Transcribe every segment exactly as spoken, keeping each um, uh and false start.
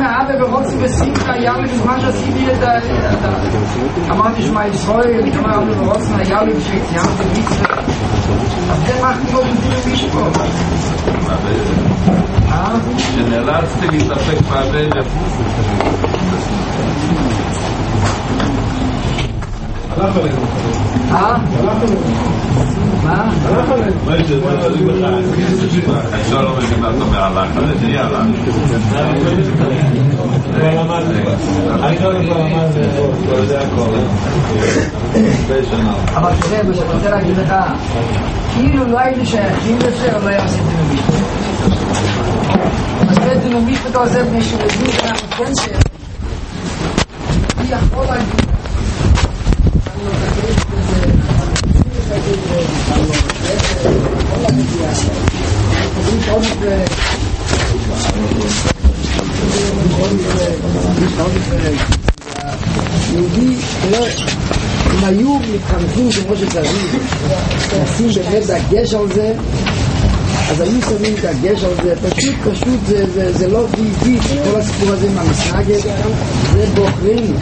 מהאבא ורוצים בשמחה, היה לי בזמן שעשיתי את ה... אמרתי שמע ישראל, כמה אבא ורוצים היה לי כשקיימתי מצווה. אז זה אנחנו לא יודעים מישהו פה. שנאלצתי להתעסק בעבד. הלך עלינו. אה? הלך עלינו. מה? הלך עלינו. מה יש זה? עכשיו לא מבין מה אתה אומר הלך עלינו. זה יהיה הלך. כבר למד. אני כבר למד. כבר זה הכל. אבל תראה, מה שאני רוצה להגיד לך, כאילו לא היינו שייכים לזה, או לא היה עושים דינומיסט. אז זה דינומיסט אתה עושה בני שמבין, אנחנו כן ש... היא יכול להגיד. אני לא תקף בזה, אני לא תקף בזה, אני לא יכול להגיד. אני יכול להגיד. יהודי, אם היו מתחנכים כמו שצריך נשים באמת דגש על זה, אז היו שמים דגש על זה. פשוט, פשוט זה, זה, זה לא טבעי. כל הסיפור הזה עם המסנגד זה בוחרים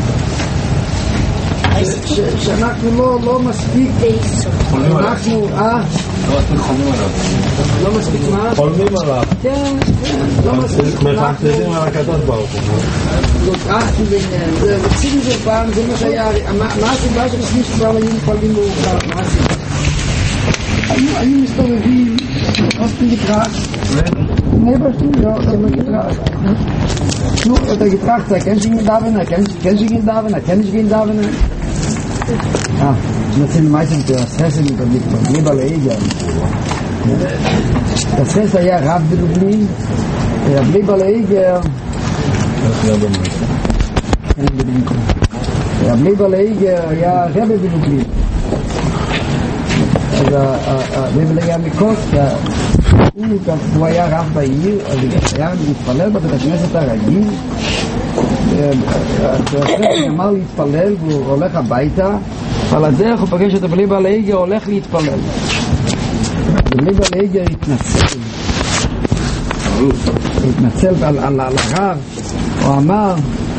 ש, שאנחנו לא, לא מספיק אנחנו, אה? לא מספיק חולמים עליו. לא מספיק מה? חולמים עליו. כן, לא מספיק. מפחדים על הקדוש ברוך הוא. זאת אחתי בעניין. זה רציתי זה פעם, זה מה שהיה. מה הסיבה שנשים שפעם היו מפעלים מאוחר? מה הסיבה? היו מסתובבים, מספיק גטרח. נבר שלי, לא, זה לא גטרח. נו, אתה גטרח, אתה כן שגין דוונה, כן שגין דוונה, כן שגין דוונה. אה, נציל מייסם תרס חסד מתאבליק פה, ליבה לאיגר. das heißt ja Rab de Lublin, er blieb alle Eger. Er blieb alle Eger, ja Rab de Lublin. Also wir legen mit Kosta, und das war ja Rab bei ihr, also ja mit Palel, aber das Knesset הרגיל. הוא אמר להתפלל והוא הולך הביתה, על הדרך הוא פגש את הבלי בעל ההיגר, הולך להתפלל. הבלי בעל ההיגר התנצל התנצל על הרב, הוא אמר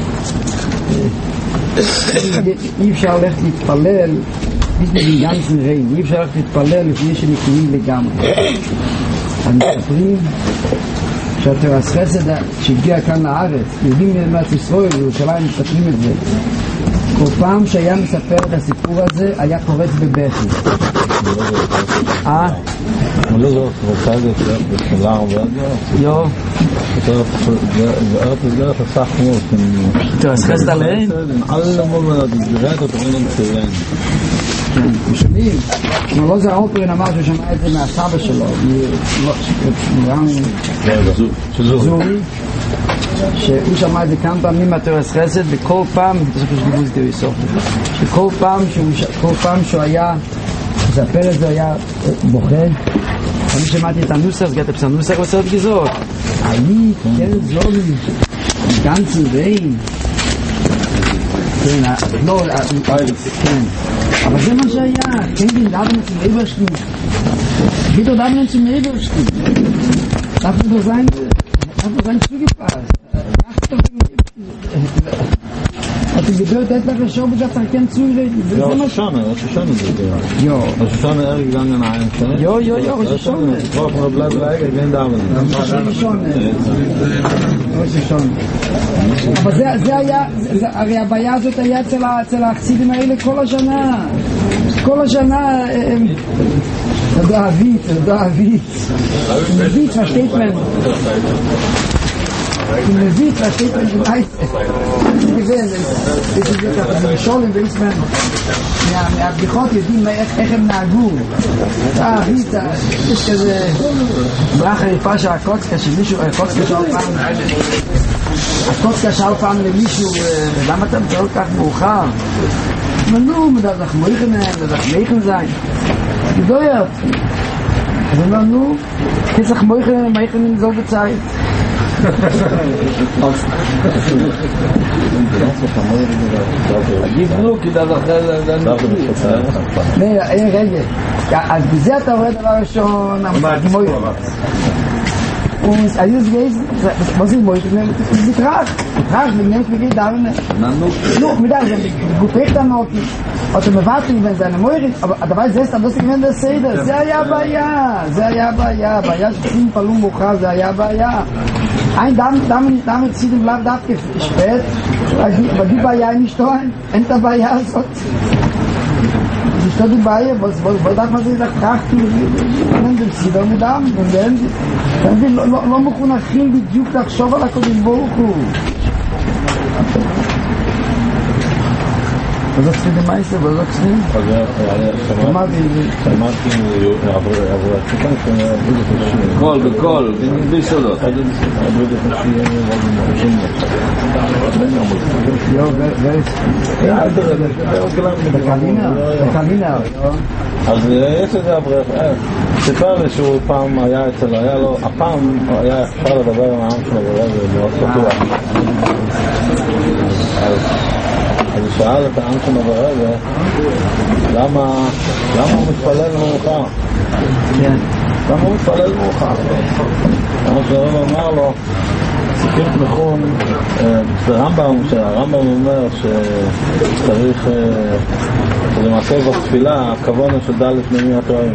אי אפשר ללכת להתפלל לפני גנצן רעים, אי אפשר ללכת להתפלל לפני שנקיים לגמרי. המספרים שהתרס חסד שהגיע כאן לארץ, יהודים מארץ ישראל וירושלים מספרים את זה. כל פעם שהיה מספר את הסיפור הזה היה קורץ בבכי. אה? אני לא זוכר, רוצה את זה בשאלה הרבה יו זה ארץ הסגרת הסך כמו תרס חסד עליהם? על המומד, זה ראה את הפרעים מצוין משנים, כמו לא זה האופרין אמר שהוא שמע את זה מהסבא שלו, זורי, שהוא שמע את זה כמה פעמים מהתרס חסד, וכל פעם, שכל פעם כל פעם שהוא היה מספר את זה היה בוכה. אני שמעתי את הנוסח, גאת הפסר נוסח בסרט גזרות אני כן זורי גנצן רעים כן, לא, כן aber זה מה שהיה, כן גין דאבן zum Ebersten bitte דאבן zum Ebersten darf du sein darf du sein zugefallen hat die Geburt etwas schon gesagt, er kann zureden ja, Shoshana, Shoshana ist ja Shoshana ist gegangen nach einem Stelle ja, ja, ja, Shoshana ich brauche mal bleiben leider, gehen da Shoshana Shoshana אבל זה, זה היה, הרי הבעיה הזאת היה אצל החסידים האלה כל השנה כל השנה זה אהבית, זה אהבית אהבית, versteht man in der Wit, da steht man in Eis gesehen, das ist ja schon in Wiesmann ja, מהבדיחות יודעים איך הם נהגו אה, וית, יש כזה ברכה יפה שהקוצקה שמישהו, הקוצקה שאל פעם הקוצקה שאל פעם למישהו למה אתה כל כך מאוחר? נו, מדרך מויכן מדרך מויכן זין גדויות אז אמר, נו כצח מויכן מויכן נזול בצייט יבנו כדאי אחרי זה רגע אז בזה אתה רואה דבר ראשון Und er ist gewesen, was ich wollte, die Trag, Trag, mit dem ich mir geht, da haben wir... No, mit der, du kriegst dann noch, also wir warten, wenn seine Meure, aber dabei selbst, aber das ist wenn das seht, זה היה בעיה, זה היה בעיה, בעיה שצריכים פעלו מאוחר, זה היה בעיה. Ein damit zieht im Blatt abgesperrt, weil die Baia nicht da, und der Baia ist nicht da die Baia, was darf man sich trachten, wenn sie zieht auch mit Arm, und dann sie לא מחונכים בדיוק לחשוב על הקודם ברוך הוא. Was sagst du dem Meister? Was sagst du? קול, בקול, בלי סודות. אז יש איזה אברך, סיפר לי שהוא פעם היה אצל, היה לו, הפעם היה אפשר לדבר עם העם שלו ולא פתוח. אז הוא שאל את העם שלו ברבע, למה, למה הוא מתפלל מאוחר? למה הוא מתפלל מאוחר? העם שלו אמר לו, סיכים תמכון, ברמב"ם, שהרמב"ם אומר שצריך, שזה מעשה בתפילה, הכוונה של דלת נמי התואמת.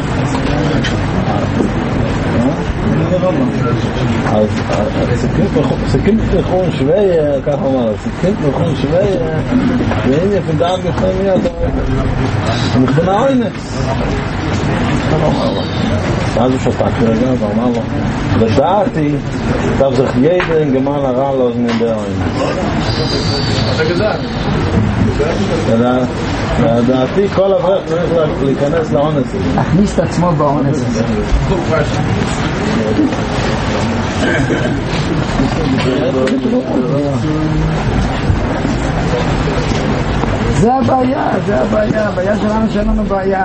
אז סיכים תמכון שווי, כך אומר, סיכים תמכון שווי, והנה יפגעת בפני מי התואמת. ומכונה אוינס. אז הוא שתק רגע ואמר לו, לדעתי, טוב זה חיידן גמל הרע לאוזני באוין. אתה גזר. לדעתי כל אברך צריך להיכנס לאונס הזה. להכניס את עצמו באונס הזה. זה הבעיה, זה הבעיה, הבעיה שלנו שאין לנו בעיה.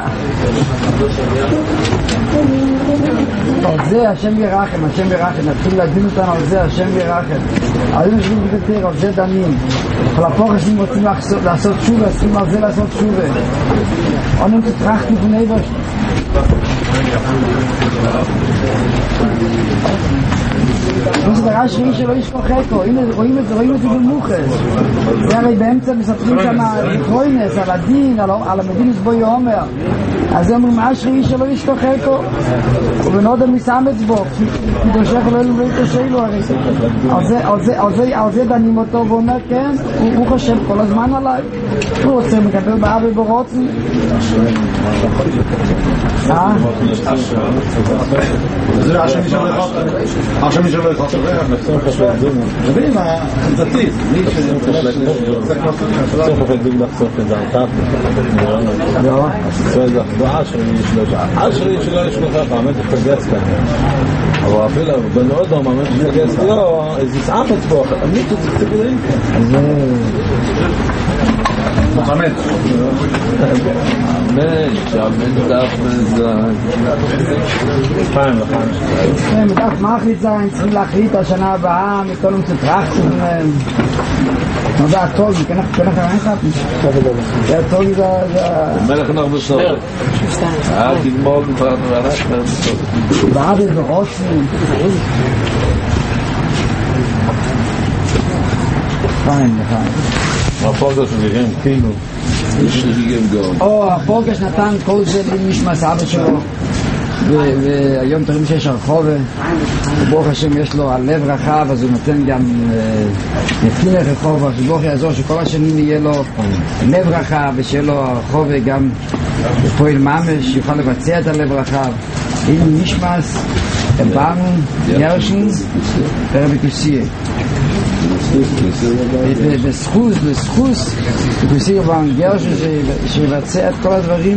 על זה השם ירחם, השם ירחם, נתחיל להדין אותנו על זה השם ירחם. על זה שבים בגתר, על זה דנים. על הפורשים רוצים לעשות שובה, צריכים על זה לעשות שובה. אונים תטרחתי בני בוש. זה דבר שני שלא ישכוחקו, הנה רואים את זה, רואים את זה במוחס. זה הרי באמצע מספרים שם רוינס, על הדין, על המדינוס בוי אומר. אז זה אומרים, מה שני שלא ישכוחקו? ובנודם מסמץ בו, כדושך לא אלו ויתושי לו הרי. על זה דנים אותו ואומר, כן, הוא חושב כל הזמן עליי. הוא רוצה מקבל באבי ברוצן. אה? זה השם שלא יחוץ. השם שלא יחוץ. מבינים, דתי. צריך לפעמים לחשוף את זה על טאפי. לא. זה החדועה שלי שלא יש לך, באמת תפגץ כאן. אבל אפילו בנועדו, באמת תפגץ לא, איזה סעפת פה, עמית את זה תגדרים כאן. חמד. אמן, שעמד דף מזן. פעם לחיים. כן, מדף מחליט זין, צריכים להחליט השנה הבאה, מכל uns trachten. Und da toll, ich kann noch kann noch reinhaben. Ja, toll da. מלך noch בסוף. אה, תגמור בפרט ואנחנו בסוף. בעד זה רוסי. פיין, פיין. הפוגש נראים כאילו יש לי גם גאון. או, הפוגש נתן כל זה במשמע אבא שלו. והיום תראים שיש הרחוב, וברוך השם יש לו הלב רחב, אז הוא נותן גם נתחיל רחוב, אז ברוך יעזור שכל השנים יהיה לו לב רחב, ושיהיה לו הרחוב גם פועל ממש, יוכל לבצע את הלב רחב. הנה נשמס, הבאנו, גרשן, ורבי קוסיה. בסחוס, בסחוס, קוסיה בן גרשן שיבצע את כל הדברים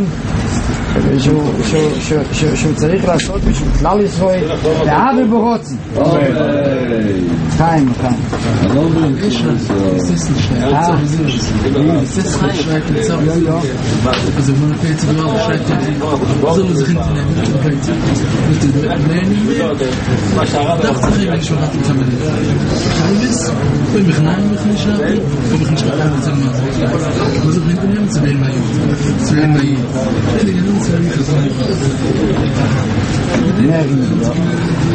שהוא צריך לעשות בשביל כלל ישראל ואהב ובורוצן חיים, חיים לא אומרים יש es ist nicht schnell es ist nicht schnell es ist nicht schnell also man kann jetzt nur so sich hinternehmen mit dem Lernen dachte ich wenn ich schon hatte kann man nicht wenn mich nein mich nicht schnell wenn mich nicht schnell also hinternehmen zu werden zu werden Nerven.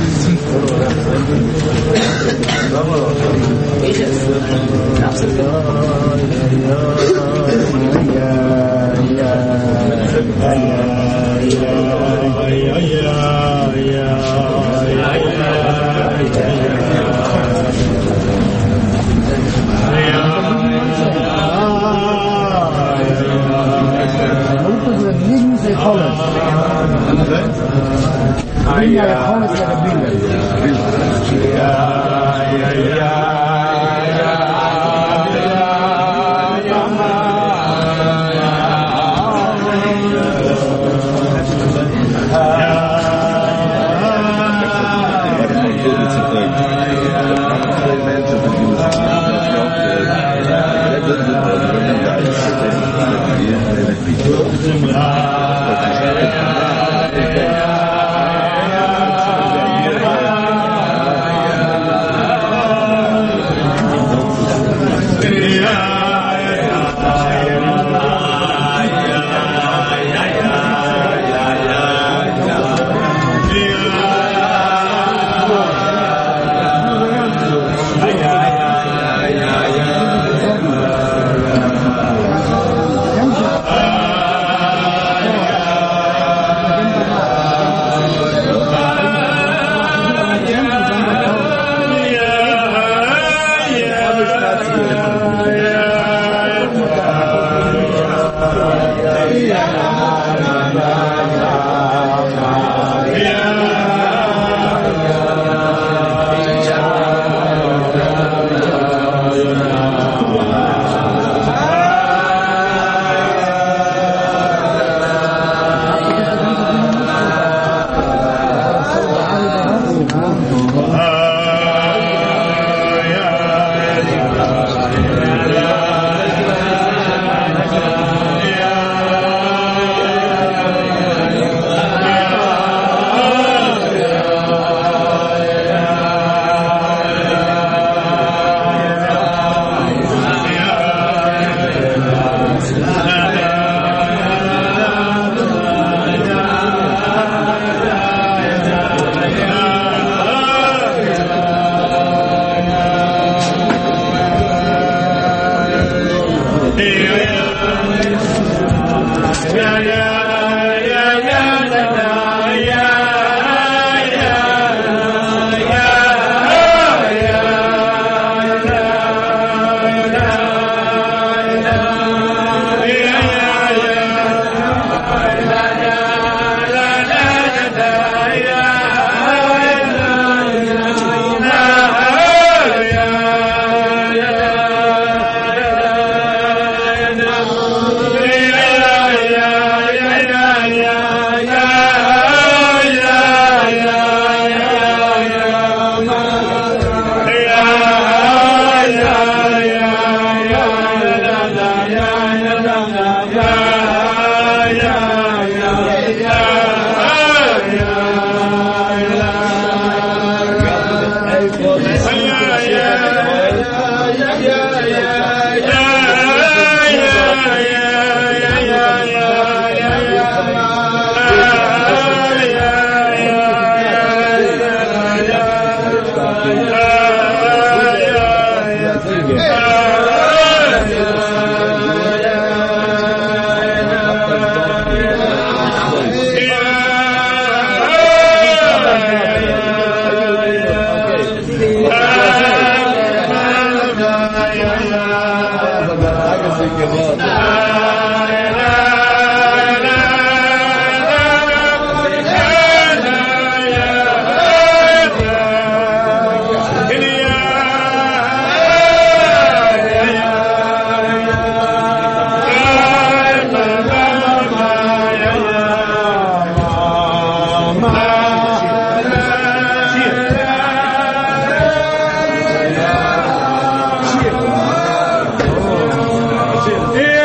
Yeah.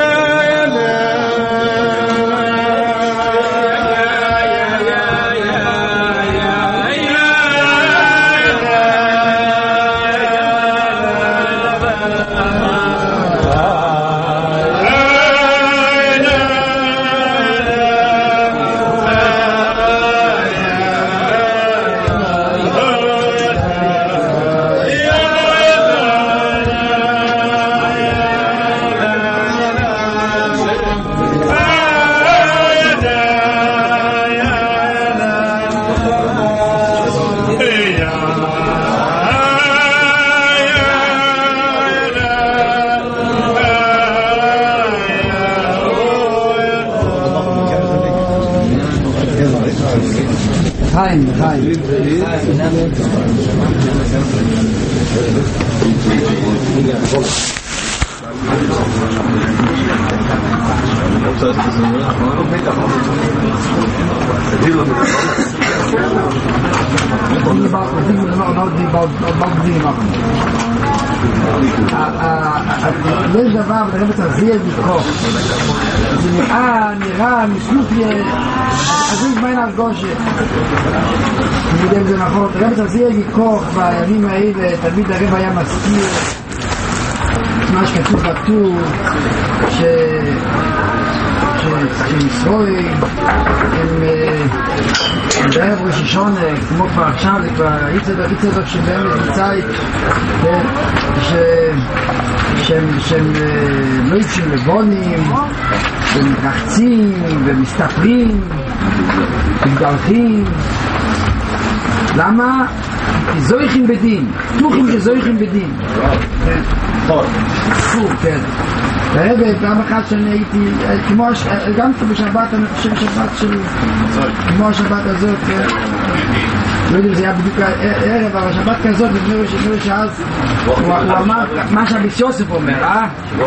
חיים, חיים. יש דבר, ונראה בצרזיר לקרוא, זה נראה, נראה, מסלוף, אז זה זמן הרגושה, אני יודע אם זה נכון, נראה בצרזיר לקרוא בימים האלה, תמיד הרב היה מזכיר מה שכתוב בטור ש... שישראל הם בערב ראש השונה, כמו כבר עכשיו, זה כבר איצדוק שבאמת מצאי שהם לא יפשים לבונים ומתרחצים ומסתפרים ומתגלחים. למה? כי זויכים בדין, תוכים שזויכים בדין. כן. והרבה, פעם אחת שאני הייתי, כמו, גם בשבת, אני חושב שבת שלי, כמו השבת הזאת, לא יודע אם זה היה בדיוק הערב, אבל השבת כזאת, נדמה שאז, הוא אמר מה שהביס יוסף אומר, אה?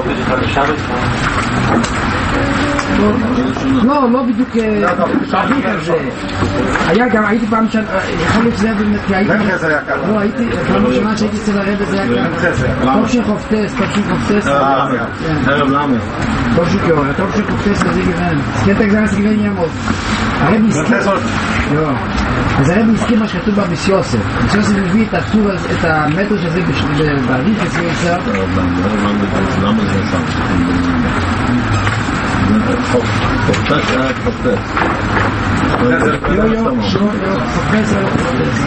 לא, לא בדיוק שביט על זה. היה גם, הייתי פעם שאני, יכול להיות שזה באמת, כי הייתי, לא, הייתי, פעם ראשונה שהייתי אצל הרב זה היה כאן, טוב שחופטס, טוב שחופטס, הרב למה? טוב שכאורה, טוב שחופטס, אז זה גוון, סקטה גזן זה גוון ימות. הרב הסכים, לא, אז הרב הסכים מה שכתוב בביס יוסף. ביס יוסף מביא את הטור, את המטר שזה בעריך, אצלי יצא. למה זה שם? חופטס היה חופטס. לא, לא, לא, חופטס היה חופטס.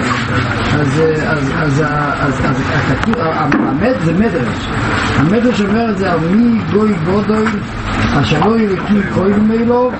אז הכתוב, זה מדרש. המדרש אומר את זה, מי גוי גודוי, אשר לא ירקים כהן מאלוב,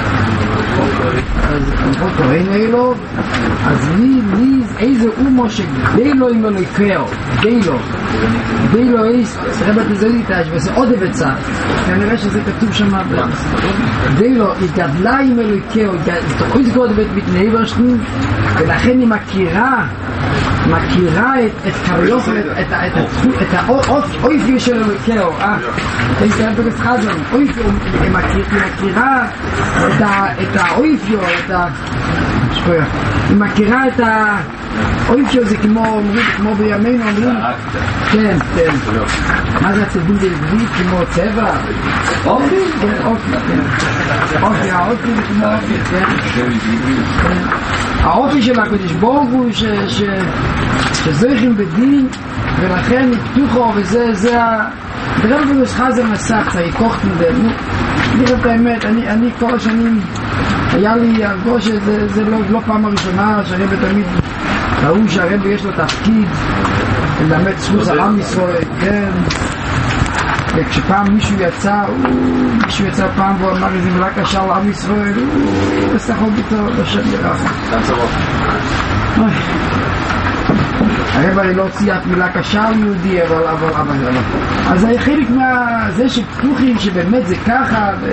אז נכון כהן מאלוב, אז לי, לי, איזה אומו שגדי לו אם לא יקראו, גדי לו, גדי לו איס, רבת לזה איתש, וזה עוד הבצע, כנראה שזה כתוב שם, גדי לו, היא גדלה אם לא יקראו, אוי זה קורא בית מתנאי ורשתים, ולכן היא מכירה, מכירה את קריוף, את האופי של אלוקאו, אה, זה היה בגס חזון, אופי, היא מכירה את האופיו, את ה... היא מכירה את האופיו, זה כמו, כמו בימינו אומרים, כן, כן, מה זה הציבור בעברית, כמו צבע? אופי? כן, אופי, כן, אופי, האופי זה כמו אופי, כן, האופי של הקדוש ברוך הוא שזויכים בדין ולכן יפתוחו וזה זה ה... דרך בגוס חזר מסך צריך כוכתן נו, אני חושב את האמת, אני כל השנים היה לי הרגוש שזה לא פעם הראשונה שהרבא תמיד ראו שהרבא יש לו תפקיד ללמד זכות על עם ישראל, כן, וכשפעם מישהו יצא, מישהו יצא פעם והוא אמר איזה מילה קשה על עם ישראל, הוא בסחוב איתו בשם ירח. הרב הרי לא הוציא את מילה קשה על יהודי, אבל, אבל, אבל, אבל. אז זה חלק מהזה שפתוחים, שבאמת זה ככה, ו...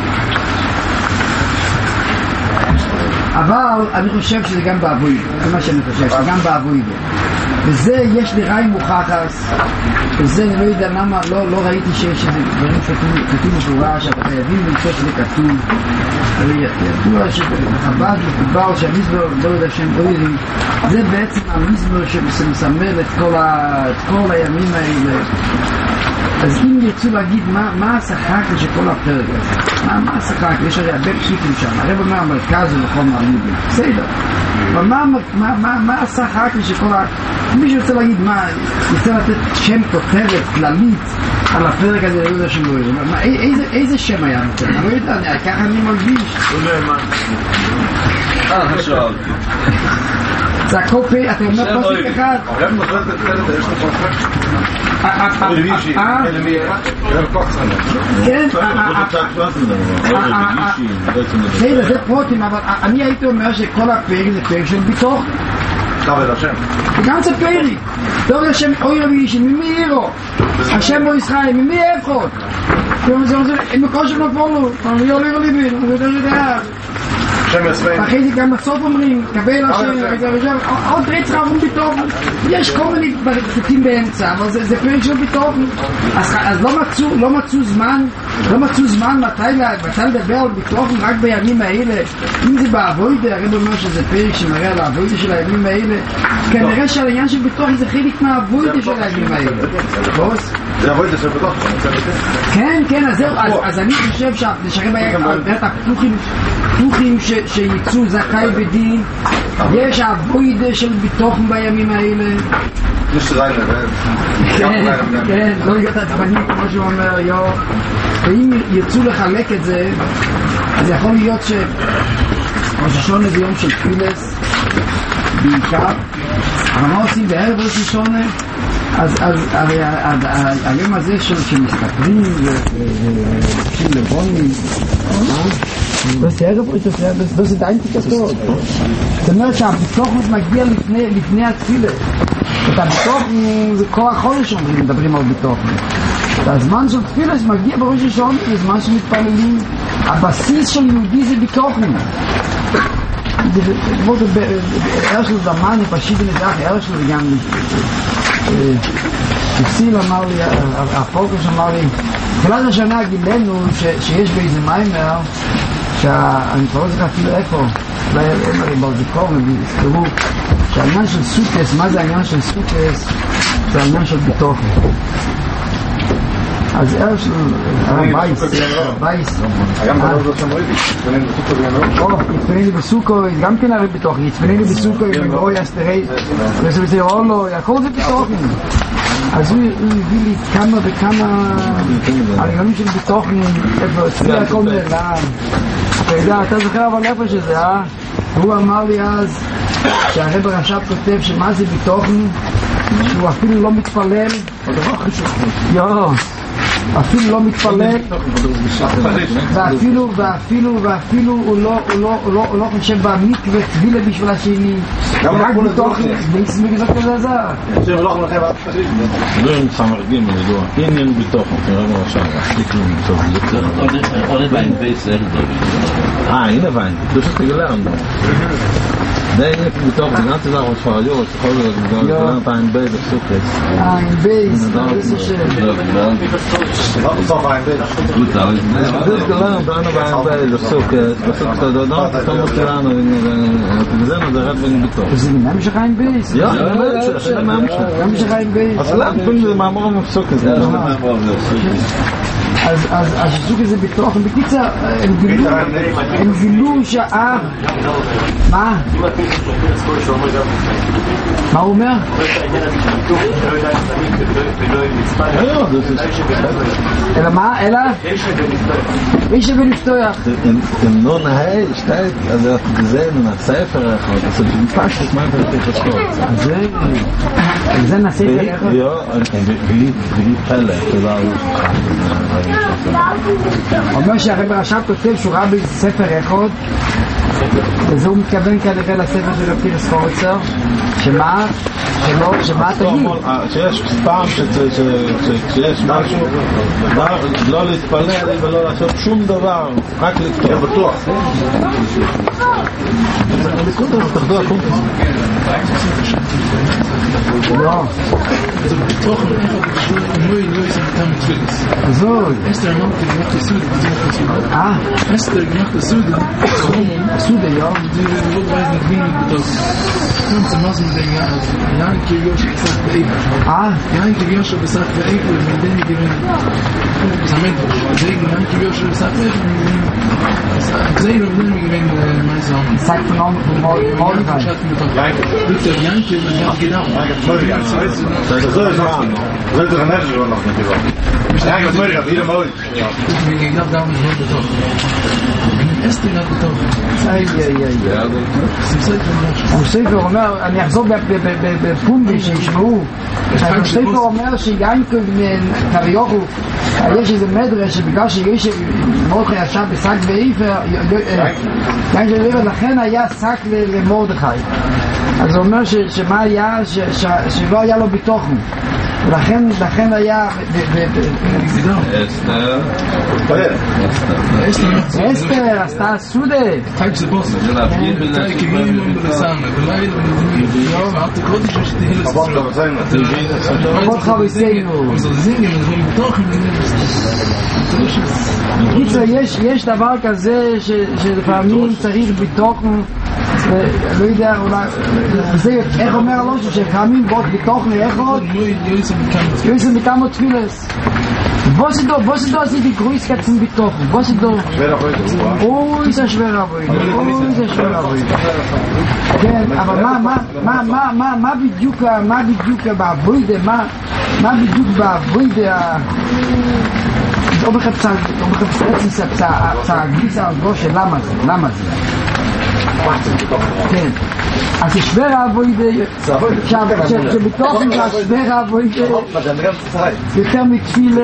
אבל אני חושב שזה גם באבוי, זה מה שאני חושב, שזה גם באבוי. וזה יש לי ראי מוכחס, וזה אני לא יודע למה, לא, לא ראיתי שיש איזה דברים שכתוב מפורש, אבל חייבים למצוא שזה כתוב. הרי ידוע שבחב"ד מקובל שהמזמור לא יודע שהם לא יודעים, זה בעצם המזמור שמסמל את כל, ה, את כל הימים האלה. אז אם ירצו להגיד מה, מה השחק של כל הפרק הזה, מה, מה השחק, יש הרי הרבה פשיטים שם, הרב אומר המרכז הוא לכל מעליבים, בסדר, אבל מה, מה, מה, מה השחק של כל ה... מי שרצה להגיד מה, ירצה לתת שם כותרת כללית על הפרק הזה, לא יודע שם לא יודע, איזה, איזה שם היה נותן, אני לא יודע, ככה אני מרגיש. אה, שאלתי. זה הקופי, אתה אומר פוסק אחד. הרב נוחלת את פרק, יש לך פוסק? כן, זה פרוטים, אבל אני הייתי אומר שכל הפרק זה פרק של ביטוח. גם זה פרק. טוב השם אוי רבי אישי, ממי עירו? השם בו ישראל, ממי איפות? הם בקושי נפולו, אני לא ליבי, אני לא יודע. אחרי זה גם בסוף אומרים, קבל השם, עוד רצח עבור ביטוחן. יש כל מיני פסוקים באמצע, אבל זה פרק של ביטוחן. אז לא מצאו זמן, לא מצאו זמן מתי לדבר על ביטוחן רק בימים האלה. אם זה בעבודה, הרב אומר שזה פרק שמראה על העבודה של הימים האלה. כנראה שהעניין של ביטוחן זה חלק מהעבודה של הימים האלה. זה עבודה של ביטוחן. כן, כן, אז זהו, אז אני חושב שהרב היה בטח פתוחים שיצאו זכאי בדין, יש עבודה של ביטוחן בימים האלה. יש ריינה, כן, כן, לא הגעת התפנים כמו שהוא אומר, יו, ואם ירצו לחלק את זה, אז יכול להיות שראש השונה זה יום של תפילס בעיקר, אבל מה עושים בערב ראש השונה? אז היום הזה שמסתכלים ושל לבונים, das ist ja gut, das ist eigentlich das Tor. זאת אומרת שהביטוחן מגיע לפני התפילה. את הביטוחן זה כל החודש שאומרים, מדברים על ביטוחן. והזמן של תפילה שמגיע בראש השונה זה זמן שמתפללים. הבסיס של יהודי זה ביטוחן. הרשל זמן פשיט נדח, הרשל זה גם תפסיל אמר לי, הפוקוש אמר לי, תחילת השנה גילינו שיש באיזה מיימר שאני כבר לא זוכר אפילו איפה, אולי אמר לי בזיכרון, והזכרו שהעניין של סוכס, מה זה העניין של סוכס? זה העניין של ביטוחן. אז ערך של הרבייס, הרבייס, יצפנני בסוכו, גם כן הרי ביטוחן, יצפנני בסוכו, יגרוי אסתרי, וסבצרו לו, הכל זה ביטוחן. אז הוא הביא לי כמה וכמה העניינים של ביטוחן, איפה אצלי הכל נעלם. אתה יודע, אתה זוכר אבל איפה שזה, אה? הוא אמר לי אז שהרב הרש"ב כותב שמה זה ביטוחן, שהוא אפילו לא מתפלל, יו, אפילו לא מתפלל, ואפילו ואפילו ואפילו הוא לא הוא לא הוא לא הוא לא חושב במקווה טבילה בשביל השני, רק ביטוחן, ויסמיק זאת כזה עזר. זה לא הולך לכם לא עם סמרגים, אני לא עניין ביטוחן, תראה לו עכשיו, להחליק לו מצוב יותר. עוד ואין בייס אלדו. אה, הנה ואין, זה שאתה גלם. זה אין ביטוחן, זה גם תזר עוד פרדיור, שכל זאת, זה גם פעם בייס בסוכס. אה, עם בייס, זה שאלה. בסוף העין בייס. זה גלם, דענו בעין בייס, בסוכס, בסוכס אתה דודות, אתה מוצא לנו, וזה נדרת בין ביטוחן. זה גם שלך עם בייס? יא, זה גם שלך. גם שלך עם בייס. אז לאפילו זה מאמור מבסוכס. זה מאמור מבסוכס. אז אז אז סוג זה ביטוחן. בקיצר, הם גילו, הם גילו שעה. מה? מה הוא אומר? אלא מה? אלא? איש ולפתוח. הם לא נהי, שתית, אז זה מהספר האחד, אז זה פשט מה אתה תפתור. זה, זה נעשה את זה. בלי פלא, תודה. אומר שהרב הרש"ב כותב שהוא ראה בספר אחד, וזה הוא מתכוון כנראה לספר של פירס חורצר, שמה? שלא, שמה תגיד? שיש פעם שיש משהו, לא להתפלל ולא לעשות שום דבר, רק לכתוב. בטוח. תחדו הכל כזה. לא. זה ביטוחן, לא יהיה סמכתם מתפילס. זול. אסתר אמרתי גמחת הסודה, אה? אסתר גמחת הסודה, סודה, יו. זה לא דרייז נגבין ביטוחן. גם זה מה זה מדעים יעד. יען קיריוש בסך באיפה. אה? יען קיריוש בסך באיפה, ומדעים יגיבין. זה המדרש. זה יען קיריוש בסך באיפה, זה יען יגיבין מה זה אומר. סק פנום מורדכי. ביטר יען קיריוש גידאו. זה is waar. We weten er net zo nog natuurlijk. Ja, ik weet het, hier mooi. Ik dacht daarom is het beton. Est in dat beton. איי איי איי. הוא ספר אומר, אני אחזור בפונדי שישמעו. הוא ספר אומר שיינקב קריוכו, יש איזה מדרש שבגלל שיש מורדכי ישב בשק ואיפר, יינקב ואיפר לכן היה שק למורדכי. אז הוא אומר שמה היה, שלא היה לו ביטוחן. לכן, לכן היה אסתר אסתר עשתה סודה Tag ze bossen. זה להבדיל בין Kijk, ik wil hem met de samen. Beleid om de te groot is als je de hele Aber da sein. כל חביסינו. Om ze te zingen, en gewoon betogen. קיצר, יש, יש דבר כזה ש, שלפעמים צריך בתוכן, לא יודע, אולי, זה, איך אומר אלוש, שפעמים באות בתוכן, איך עוד? יויסם בכמה תפילס. בוסידו, בוסידו עשיתי גרויס קצין בתוכן, בוסידו. אוי, זה שוור אבוי, אוי, זה שוור אבוי. כן, אבל מה, מה, מה, מה, מה, מה בדיוק, מה בדיוק בעבודה, מה, מה בדיוק בעבודה, לא בחפצה, לא בחפצה, פצע הגליסה על גרושה, למה זה, למה זה? כן, אז שבר העבודה, שבתוך שבר העבודה, יותר מתפילה,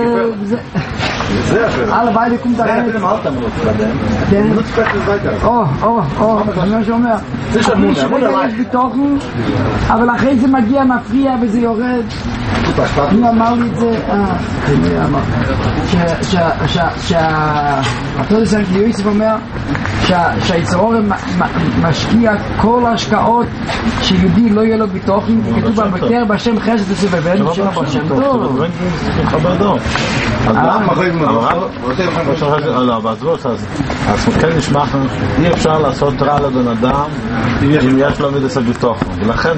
על הבית יקום דרעי, כן, או, או, או, אני מה שאומר, יש בתוכן, אבל אחרי זה מגיע מפריע וזה יורד. מי אמר לי את זה? אה, מי אמר? שהתודה סנקי יוסף אומר שהיצרור משקיע כל ההשקעות שיהודי לא יהיה לו בתוכן, כתוב במבקר בשם חסד וסבבן שם בשם טוב. לא, בעזבות, אז כן נשמע, אי אפשר לעשות רע לבן אדם אם יש לו מידס הביטוחן, ולכן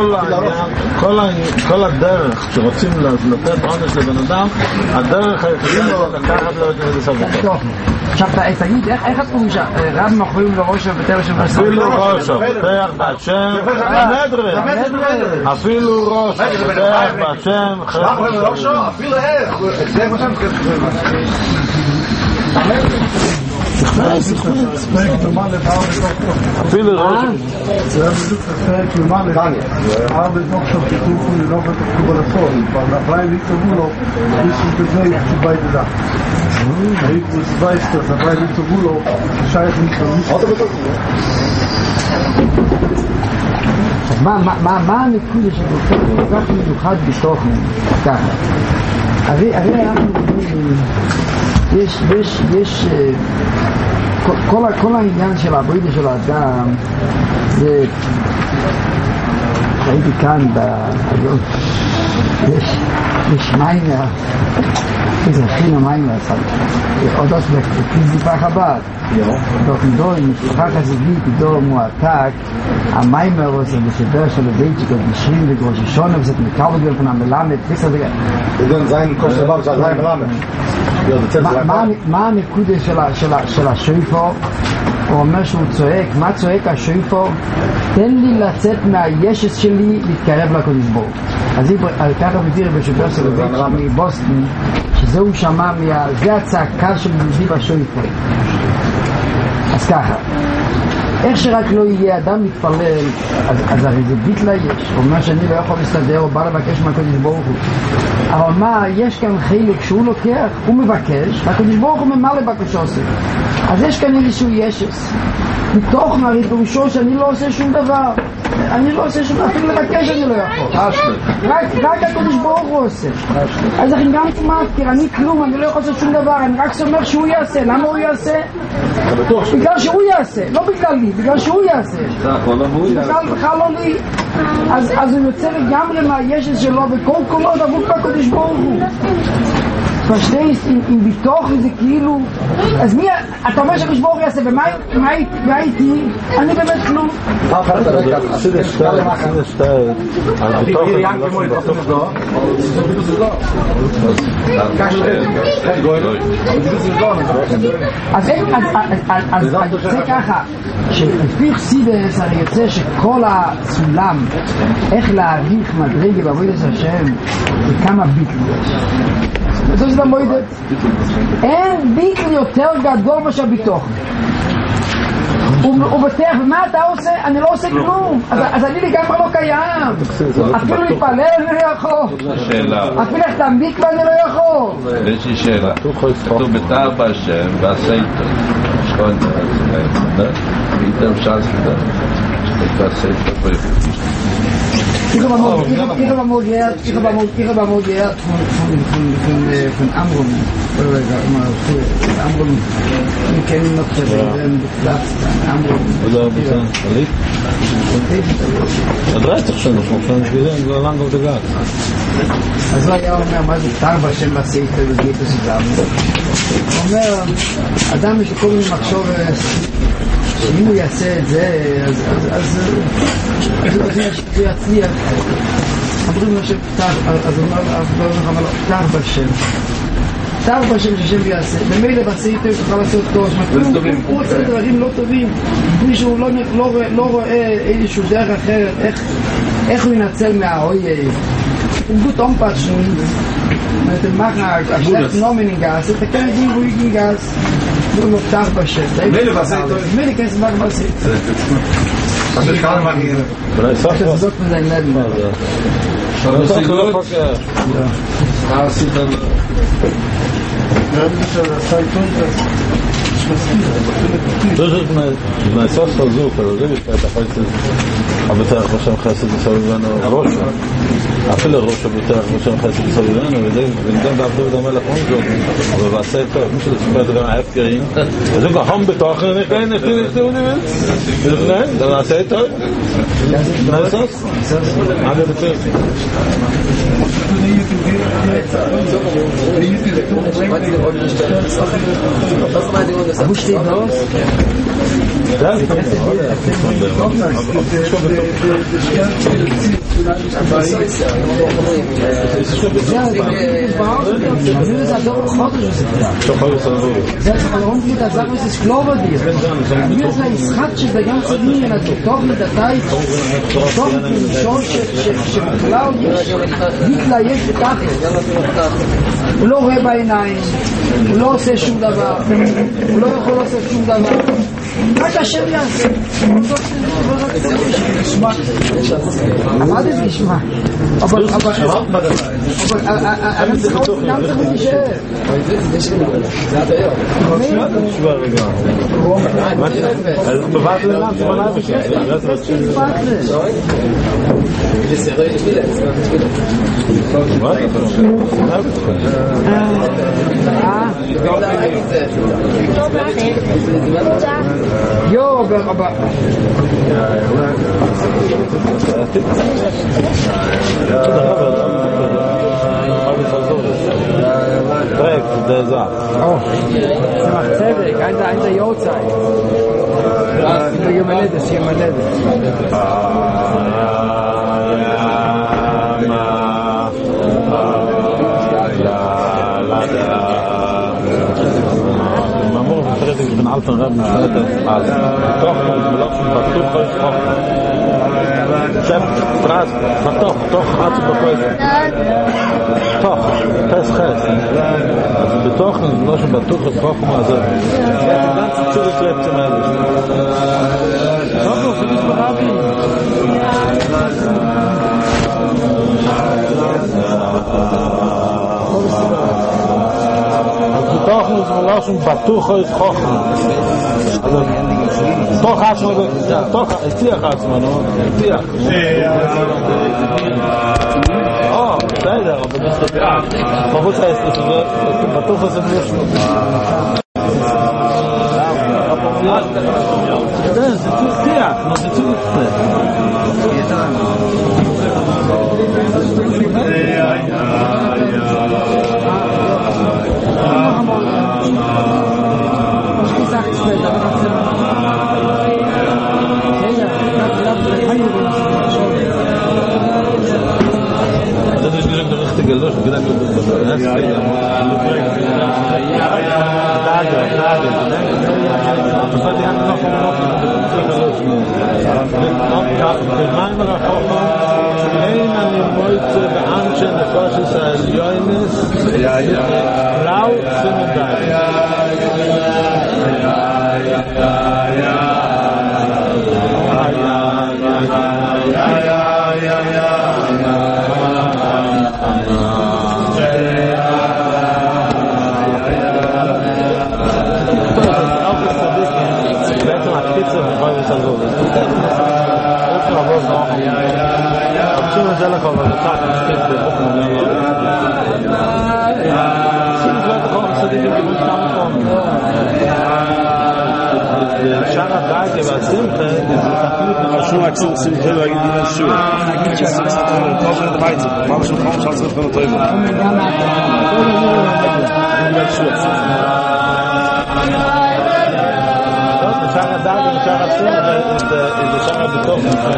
כל הדרך שרוצים לתת עונש לבן אדם, הדרך היחידה לקחת לו את מידס הביטוחן. עכשיו תגיד, איך את אומרים שרב מחויים לראש ובתר שם אפילו ראש ובתר בהשם נדרי, אפילו ראש ובתר בהשם אפילו איך זה מה שם אפילו ראש זה בדיוק הספק כלומר הרבה דוח של כתוב לא בתוך קבלתון אבל לי כתבו לו מישהו כזה יחשבה את זה היית מוסבייסטר אבל לי כתבו לו שייך מישהו מה הנקודה שכל כך מיוחד בתוכן ככה? הרי אנחנו יש, יש, יש כל, כל העניין של העבודה של האדם זה הייתי כאן היום יש, יש מיימר איזה הכינו מיימר עוד עוד בפיזיפה חב"ד דוק דו עם משפחה חסידית דו מועתק המיימר הזה בשבר של הבייצ'יקות בשרים וגרוש השונה וזאת מקרבת גלפון המלמד זה גם זין כל דבר של זין מלמד מה הנקודה של השויפו? הוא אומר שהוא צועק, מה צועק השויפו? תן לי לצאת מהישס שלי להתקרב לקודש ברוך. אז ככה מדיר בשבר של הבייצ'יקות מבוסטון שזהו שמע, זה הצעקה של יהודי בשויפו. אז ככה, איך שרק לא יהיה אדם מתפלל, אז, אז הרי זה ביטלה יש, הוא אומר שאני לא יכול להסתדר, הוא בא לבקש מהקודש ברוך הוא. אבל מה, יש כאן חלק שהוא לוקח, הוא מבקש, והקודש ברוך הוא ממלא בקושו עושה. אז יש כאן איזשהו ישס. מתוך מרי פירושו שאני לא עושה שום דבר. אני לא עושה שום דבר, אפילו לבקש אני לא יכול. רק, רק הקודש ברוך הוא עושה. אז אני גם מתמקר, אני כלום, אני לא יכול לעשות שום דבר, אני רק אומר שהוא יעשה. למה הוא יעשה? בגלל שהוא יעשה, לא בגלל לי, בגלל שהוא יעשה. בגלל בכלל לא לי. אז הוא יוצא לגמרי מהישס שלו וכל קולות עבור הקודש ברוך הוא. פשטייסט, אם בתוך זה כאילו, אז מי, אתה אומר שהקודש ברוך הוא יעשה, ומה הייתי? אני באמת כלום. עשיתי שטייל, עשיתי שטייל. על בתוך אז זה ככה, שלפי חסידס הרי יוצא שכל הסולם, איך להעריך מדרגה בעבודת השם, זה כמה ביטלים יש. וזו שזה מועדת. אין ביטל יותר גדול מה שהביטוח. הוא בטח, ומה אתה עושה? אני לא עושה כלום. אז אני לגמרי לא קיים. אפילו להתפלל אני לא יכול. אפילו איך תעמיק ואני לא יכול. יש לי שאלה. כתוב בתר בהשם ועשה איתו. שכון ואיתם שעס איתו. שתקבע עשה איתו. Ich habe mal, ich habe, ich habe mal gehört, ich habe mal, ich habe mal gehört von, von, von, von, von Amrum, oder immer von Amrum, wir kennen noch den Platz, Amrum. Oder ein bisschen verliebt? Das reicht doch schon, das muss man gesehen, so lange auf der Gas. אז לא היה אומר מה זה תרבה שם בסעיף ובגית הסגרם. הוא אומר, אדם יש כל מיני מחשוב שאם הוא יעשה את זה, אז הוא יצליח. אמרים לו אז הוא אומר, תרבה שם. תרבה שם ששם יעשה. במילא בסעיף תוכל לעשות טוב. הוא עושה דברים לא טובים. מישהו לא רואה איזשהו דרך אחרת, איך הוא ינצל מהאויב. Um gut anpassen, mit dem Machen ein schlechten Nomen in Gas, da kann ich nicht ruhig in Gas, nur noch Tagbaschef. Mele, was seht ihr? Mele, kannst du machen, was seht ihr? Was ich kann machen hier? Das sagt man sein Leben. Aber sie gut? Ja. Ah, sie dann... Das ist mein Soßversuch, also wie ich weiß, aber ich habe schon Chesed Yisraelenu Rosh. אפילו ראש הבוטח ראשון חסד סביבנו וגם בעבדו את המלך אומזון ובעשה טוב מי שלא ספר את גם ההפקרים אז הוא כחום בתוך נכן נכתיב נכתיב נכתיב זה נעשה טוב נעסוס מה זה בציר Wo steht das? Ja, warum geht das sagen, es ist klar bei dir? Mir ist ein Schatz, der ganze Linie natürlich, doch mit der Teig, doch mit dem Schorsch, שכלל מתלייש בתחת, הוא לא רואה בעיניים, הוא לא עושה שום דבר, הוא לא יכול לעשות שום דבר, רק השם יעשה. מה זה נשמע? אבל אני צריך גם צריך להישאר. אז בבת לנם שמונה ושש Jo, aber aber Direkt, der sagt. Oh, das macht Zedek, ein der ein der Jodzeit. Der Jemaledes, Jemaledes. Ich bin alt und Reben, ich als Tochter, ich will auch schon Batuch, ich auch Chef, Straß, Batuch, Toch, hat sie bekäufen. Toch, Ches, Ches. Also Batuch, ich will auch schon Batuch, ich auch mal so. Ich habe die ganze Zürich lebt zum Ende. Doch, für dich beraten. Doch muss man lassen, Batuch ist kochen. Also, doch hast du, doch, ich ziehe hast man, ich ziehe. Oh, leider, aber das ist ja. Aber was heißt das? Batuch ist nicht so. Das ist zu sehr, noch zu sehr. Das ist direkt der richtige Lösch, direkt der richtige והשמחה, שום רק שמחה לא יגיד לי שום. כל זה דבייצה, מה שום חום שעצר את כל הטובה. שער הדג ושער השמחה זה שער בתוך.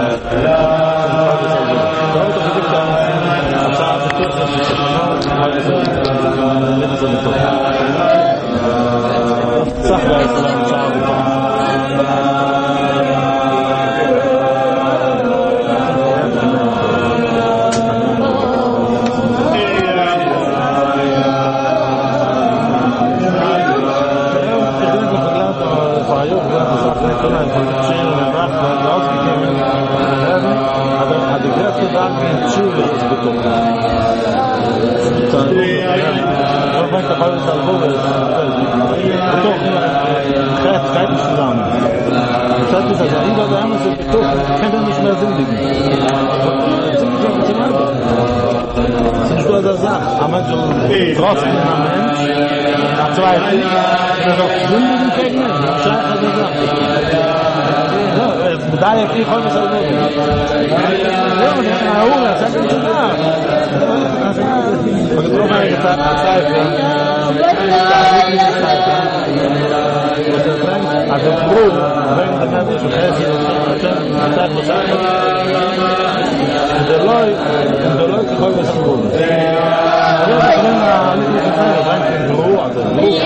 صح بقى السلام صعب trotzdem ein Mensch, ein Zweifel, der ist auch sündigen gegen Menschen, das scheint also so. Ja, es bedeutet, ich habe es auch nicht. Ja, und ich habe auch, das sagt nicht so. Aber getroffen habe ich gesagt, ein Zweifel. Also das Brot, wenn der Mensch so helfen, dann sagt man sagen, und der Leute, und der Leute kommen es am Boden. Ja, ich bin da nicht mehr gefallen, ich bin im Büro, also im Büro.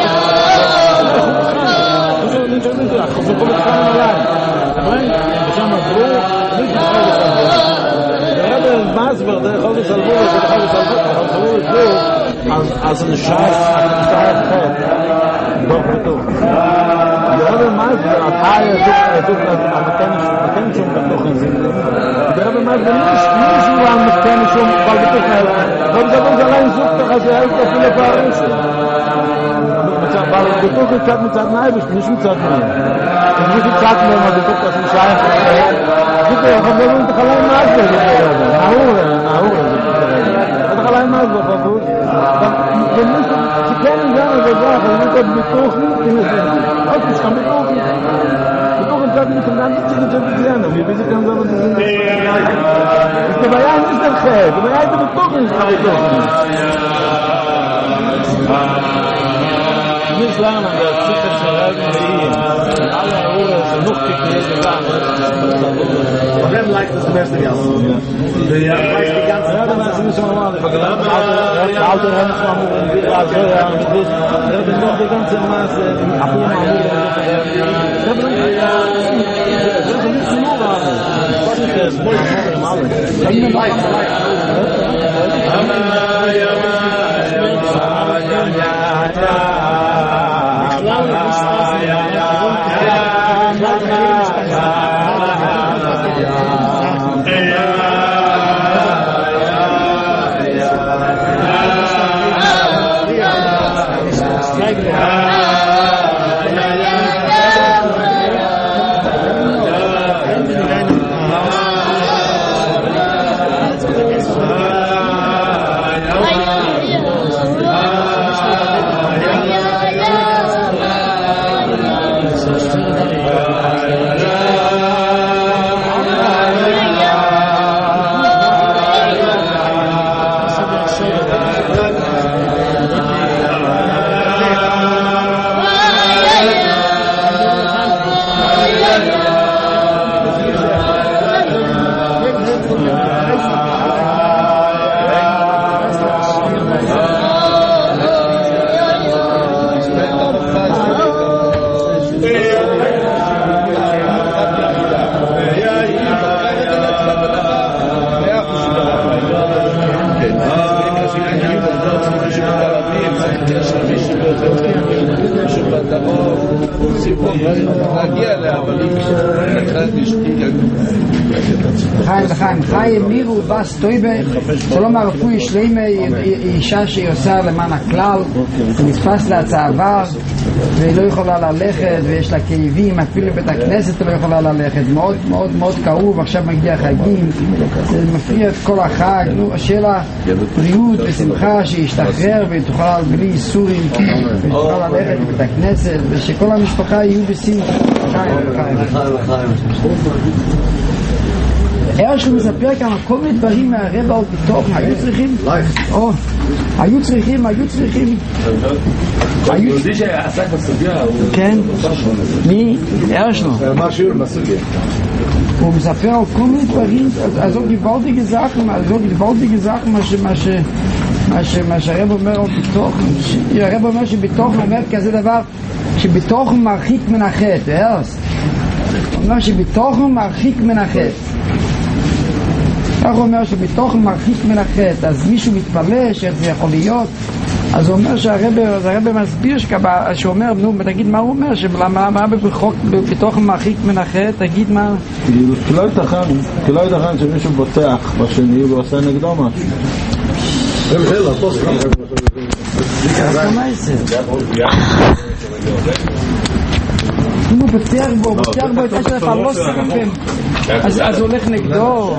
Ich bin nicht mehr gefallen, ich bin nicht mehr allein. Ich bin im Büro, nicht mehr gefallen. Der Rebbe ist Masber, der Chol ist Alvor, der Chol ist Alvor, der Chol ist Alvor, als ein Schaf, als ein Schaf, doch, doch. Der Rebbe Masber, als Haie, er tut das, aber man kann schon verlochen sind. Der Rebbe Masber nicht, nicht nur an mit Kenn schon, weil wir doch und da uns allein sucht doch, als er helft auf viele Paaren. Weil die Tuchel hat mit Zeit Neibisch, nicht mit Zeit Neibisch. Und wie viel Zeit mehr, man die Tuchel ist nicht einfach. Bitte, ich habe nur doch allein Masber, die Rebbe. Nahure, Nahure. Doch allein Masber, Frau Sie kennen ja eine Sache, wenn man das mit Tuchel, in es ist. Auch nicht kann mit Tuchel. Die Tuchel hat mit dem ganzen Ziel zu beginnen. Wie will ich dann sagen, dass es nicht ist. Der Bayan ist der Chef. Der Bayan ist der Tuchel, ist der Tuchel. Nicht lange, der Zitter zu reden, die alle Ruhe sind noch gekriegt, von dem leicht das beste Jahr. Der weiß die ganze ja, dann ist es schon mal, der Vergleich, der alte Renns war mit dem also ja, mit dem, der hat noch die ganze Masse, ab und an, der bringt ja, das ist nicht so normal. Was ist das? Wohl normal. Kann mir mal לחיים, חיים מירו בס טויבה, שלום הרפואי שלמה, אישה שהיא עושה למען הכלל, נתפס לה צעבר ולא יכולה ללכת ויש לה כאבים, אפילו בית הכנסת לא יכולה ללכת, מאוד מאוד מאוד כאוב, עכשיו מגיע חגים, זה מפריע את כל החג, שיהיה לה בריאות ושמחה שישתחרר ותוכל בלי איסורים ותוכל ללכת לבית הכנסת ושכל המשפחה יהיו בסין. הרשל מספר כמה כל מיני דברים מהרבע עוד בתוך, היו צריכים, או, היו צריכים, היו צריכים, יהודי שעסק בסוגיה, כן, מי? הרשל. מה שיעור בסוגיה? הוא מספר על כל מיני דברים, also gewaltige Sachen, also gewaltige Sachen, מה שהרב אומר על בתוך, הרב אומר שבתוך אומר כזה דבר, שבתוך הוא מרחיק מן החטא, הרס. הוא אומר שבתוך הוא מרחיק מן החטא. כך הוא אומר שבתוך הוא מרחיק מן החטא, אז מישהו מתפלא שזה יכול להיות, אז הוא אומר שהרב מסביר שהוא אומר, נו, תגיד מה הוא אומר, למה בתוך הוא מרחיק מן החטא, תגיד מה... כי לא ייתכן, כי לא ייתכן שמישהו בוטח בשני ועושה נגדו משהו. אז מה זה? אם הוא בוטח בו, בוטח בו את אשר הפלוסים, אז הוא הולך נגדו.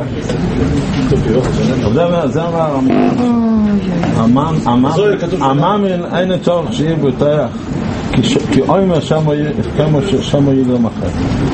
זה אמר המאמין אין צורך שיהיה בוטח, כי אומר שם יגרם אחר.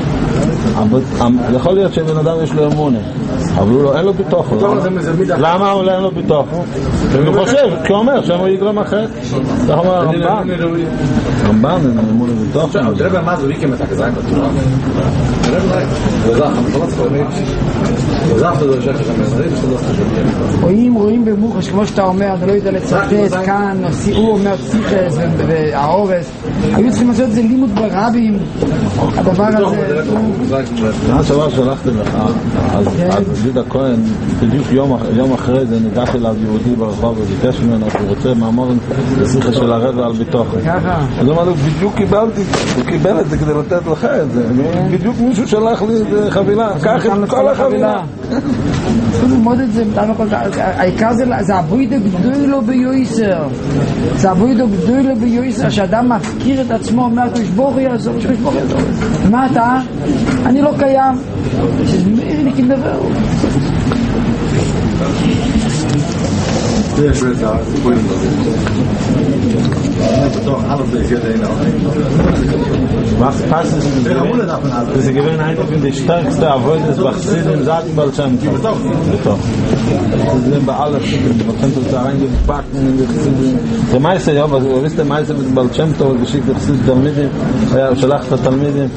יכול להיות שבן אדם יש לו אמונה, אבל אין לו ביטוח. למה הוא אין לו ביטוח? אני חושב, כי הוא אומר שם יגרם אחר. זה אומר הרמב"ן, רמב"ן אין אמונה ביטוח. תראה מה זה ויקם את הכזיים בתורה. תראה אולי וזך, המחלת ספרמית וזך זה דרשת המזרית רואים, רואים במוחש, כמו שאתה אומר, אתה לא יודע לצטט כאן, הוא אומר סיכס והאורס, היו צריכים לעשות את זה לימוד ברבים, הדבר הזה. השבוע שלחתי לך, אז יהודה כהן, בדיוק יום אחרי זה ניגש אליו יהודי ברחוב וביקש ממנו שהוא רוצה מאמר לשיחה של הרב על ביטוח. אז הוא אמר לו, בדיוק קיבלתי, הוא קיבל את זה כדי לתת לך את זה, בדיוק מישהו שלח לי חבילה, קח את כל החבילה. צריכים ללמוד את זה, העיקר זה אבוידו גדולו ביועיסר, זה אבוידו גדולו ביועיסר, שאדם מפקיר את עצמו, אומר, תשבור יעזור, תשבור יעזור. מה אתה? אני לא קיים. שזה מאיר לי כדבר. זה יש רצה, סיפורים דברים. בתור half days hier drin auch. Was passt es? Das ist gewesen einer von den stärksten Avoides Bachsid im Satenball Shem Tov. Doch. Das sind bei allen Stücken, man könnte uns da reingepackt in die Chassidin. Der Meister, ja, was ihr wisst, der Meister mit Baal Shem Tov geschickt der Chassid Talmidim, ja, schlacht der Talmidim.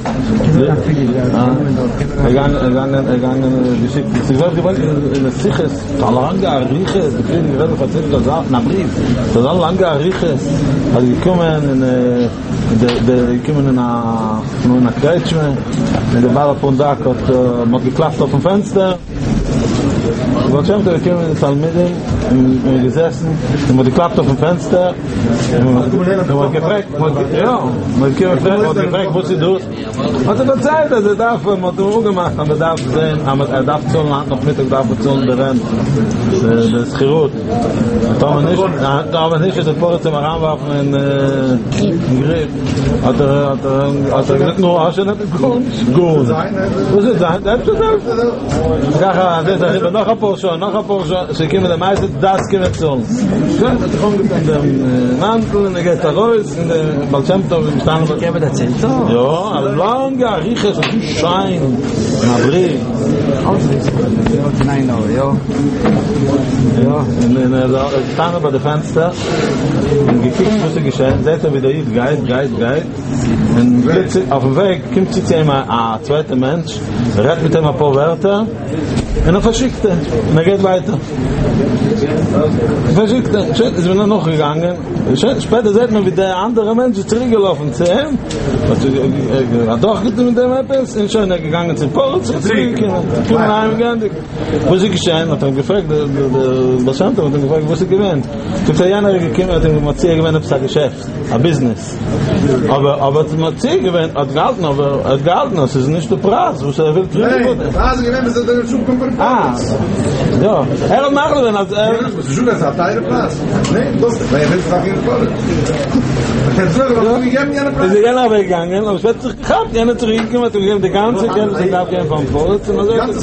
Er gegangen geschickt. Sie gesagt, in der Siches, lange Ariches, die kriegen gerade verzählt, das ist ein Brief. Das ist lange Ariches. Also gekommen in der gekommen in einer Kretschme, in der Balapondak hat geklappt auf dem Fenster. Baal Shem Tov gekommen in den Talmidim, im gesessen, und hat geklappt auf dem Fenster, und hat gefragt, ja, und hat gefragt, wo sie tut. Hat er verzeiht, dass er darf, man hat er gemacht, aber er darf sehen, er darf zahlen, hat noch Mittag darf er zahlen, der Rent, das ist Chirut. Aber nicht, dass er vorher zum Heranwerfen in den Griff. Hat er gesagt, nur Asche nicht gekommen? Gut. Was ist das? Das ist das. Kaka, das ist noch ein Porsche, noch ein Porsche, sie kommen der Meister, das kommen zu uns. Ja, das kommt in dem Mantel, in der Gäste Reus, in der Baal Shem Tov, im Stand. Gebe das Zentro? Ja, aber lange Ariches, so viel Schein, ein Brief. Nein, no, ja. Ja, in der Stand bei der Fenster, und gekickt, was ist geschehen, seht ihr, wie der Jid geht, geht, geht, und auf dem Weg kommt sich immer ein zweiter Mensch, redet mit ihm ein paar Wörter, und er verschickt ihn, und er geht weiter. Verschickt ihn, schön, ist mir noch gegangen, später sieht man, wie der andere Mensch ist zurückgelaufen zu ihm, er hat doch mit dem etwas, und schön, er gegangen zum Porz, und zurückgekommen, kommen heim gehen, wo ist er geschehen, hat er gefragt, der Baal Shem Tov hat er gefragt, wo ist er gewinnt? Gibt er jener gekommen, hat er gesagt, er gewinnt ein Geschäft, ein Business. Aber, aber er gewinnt, hat gehalten, aber er hat gehalten, das ist nicht der Preis, wo er will drüber. Nee, Preis gewinnt, ist der Schubkommen. Ah, ja, er hat machen wir, als er... Das ist schon ein Teil Preis. Nee, das ist, weil er will es auch in der Kohle. Ist er jener weggegangen, aber es wird sich gehabt, jener zurückgekommen, hat er gegeben, die ganze Geld, sie darf gehen vom Porz, und er sagt,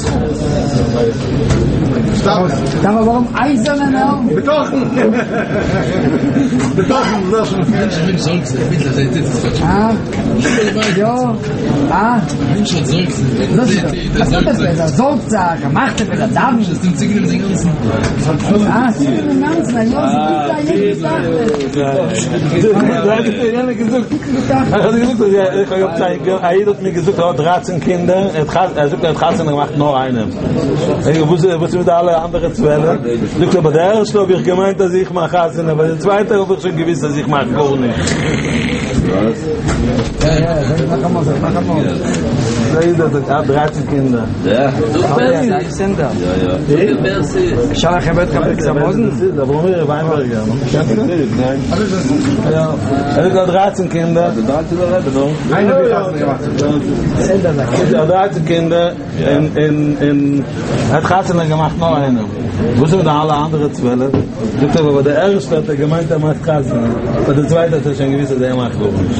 Aber warum eiserne Namen? Betochen! Mensch sorgt sich, bitte, seid ihr das? Ah, ja, ah, Mensch hat sorgt sich. das ist das. Was ist das? Das sorgt sich, macht er wieder Damen. Das sind Ziegen im Ganzen. Ah, sie sind im Ganzen, ja, sie sind da, jede Sache. Er hat mir gesagt, er hat dreizehn Kinder, er sagt, er hat dreizehn gemacht, nur eine. Ich wusste mit alle anderen Zwellen. Ich glaube, der erste habe ich gemeint, dass ich mache Hasen, aber der zweite habe ich schon gewiss, dass ich mache gar nicht. Ja, ja, mach mal, mach mal. Er hat dreizehn Kinder. Ja. Ja, ich sind da. Ja, ja. Ich habe kein Wettkampf Xamosen. Da wollen wir Weinberger. Nein. Ja, er hat dreizehn Kinder. Eine Betrachtung gemacht. Er hat dreizehn Kinder in in in er hat Hasen gemacht, nur eine. Wo sind da alle anderen Zwellen? Sagt aber, der erste hat er gemeint, er macht Hasen. Aber der zweite hat er schon gewiss, dass er macht gar nicht.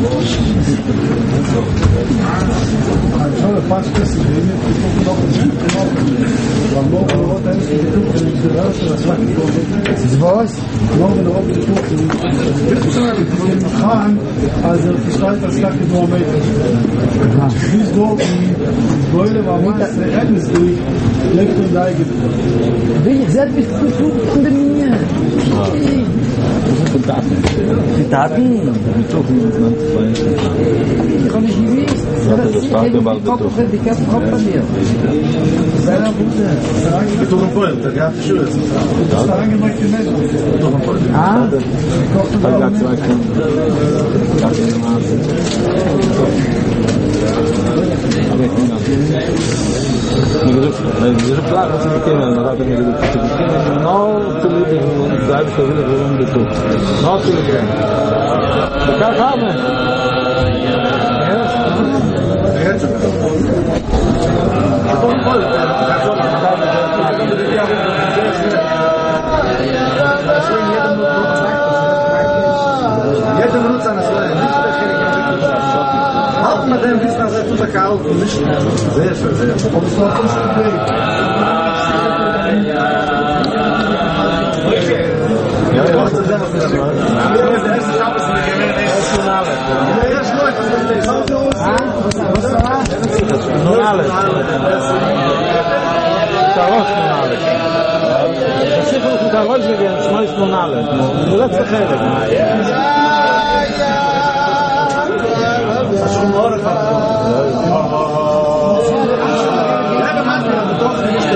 Schau, fast das ist noch Van morgen wordt hij in de ruimte dat zwart is. Was? Morgen wordt de tocht in de gaan als er verstaat dat slag is door meter. Dus door die boiler waar man het ergens doet, ligt een dijk. Wie ich selbst bist du von der Mine. Die Daten. Die Daten? Ich habe nicht gewusst. Ich habe den Kopf von mir. Seiner Bude. Ik doe een point, dat gaat verschil. Dat is eigenlijk een beetje toch een point. Ah? Hij gaat twee kinderen. Gaat in de maand. Ik is klaar dat ze bekennen, maar dat ik niet doe. Ze bekennen nou te liefde van de Duitse willen waarom dit doet. Nou te liefde. Dat kan gaan, hè? Jeder benutzt eine Slide, nicht der Chirurgie. Halt mit dem Wissen, dass er tut der Kauf und nicht sehr schön, sehr schön. Und es war nicht schwierig. Ja, ja, das ist das. Der erste Schaub ist nicht mehr national. Der erste Leute, das ist das. National. National. Das ist auch der Rolle gegen Schmeiß National. Du lässt dich her. Das ist schon morgen. Ja, der Mann hat doch nicht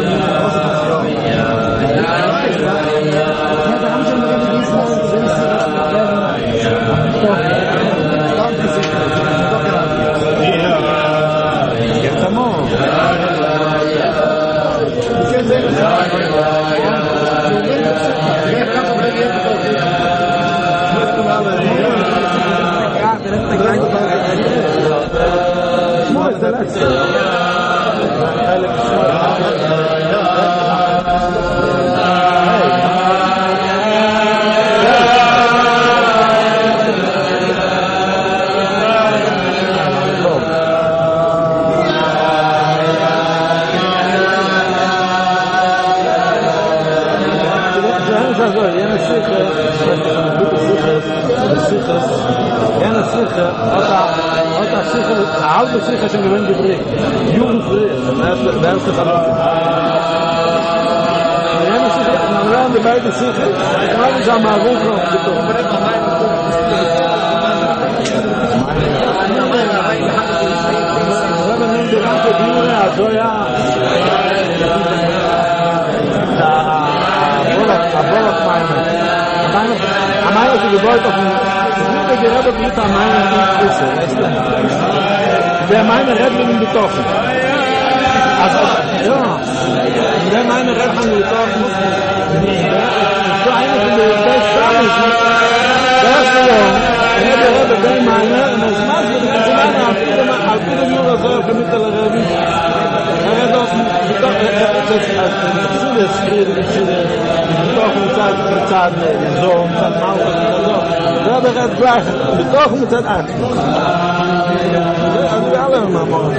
sicher schon gewinnt geprägt. Jugend früher, der erste Verlassen. Wir haben sicher, wir haben die beiden sicher, wir haben uns am Arunkraft getroffen. Wir haben die ganze Bühne, also ja, da, Abolak meiner. Am Einer ist die Gebäude auf dem, das ist gerade mit am Einer nicht wissen, der meine Rettung betroffen. Also, ja, der meine Rettung betroffen. So eine von den besten der ist geworden. Er hat der Rebbe bei meiner, und das macht mit dem Zimmer, auf viele Jura so, auf der Mittelrebbe. Er hat auch, das ist Friede, das ist doch mit Zeit, mit Zeit, so, mit Zeit, so. Der Rebbe hat gleich, betroffen mit Zeit an. alle mal machen.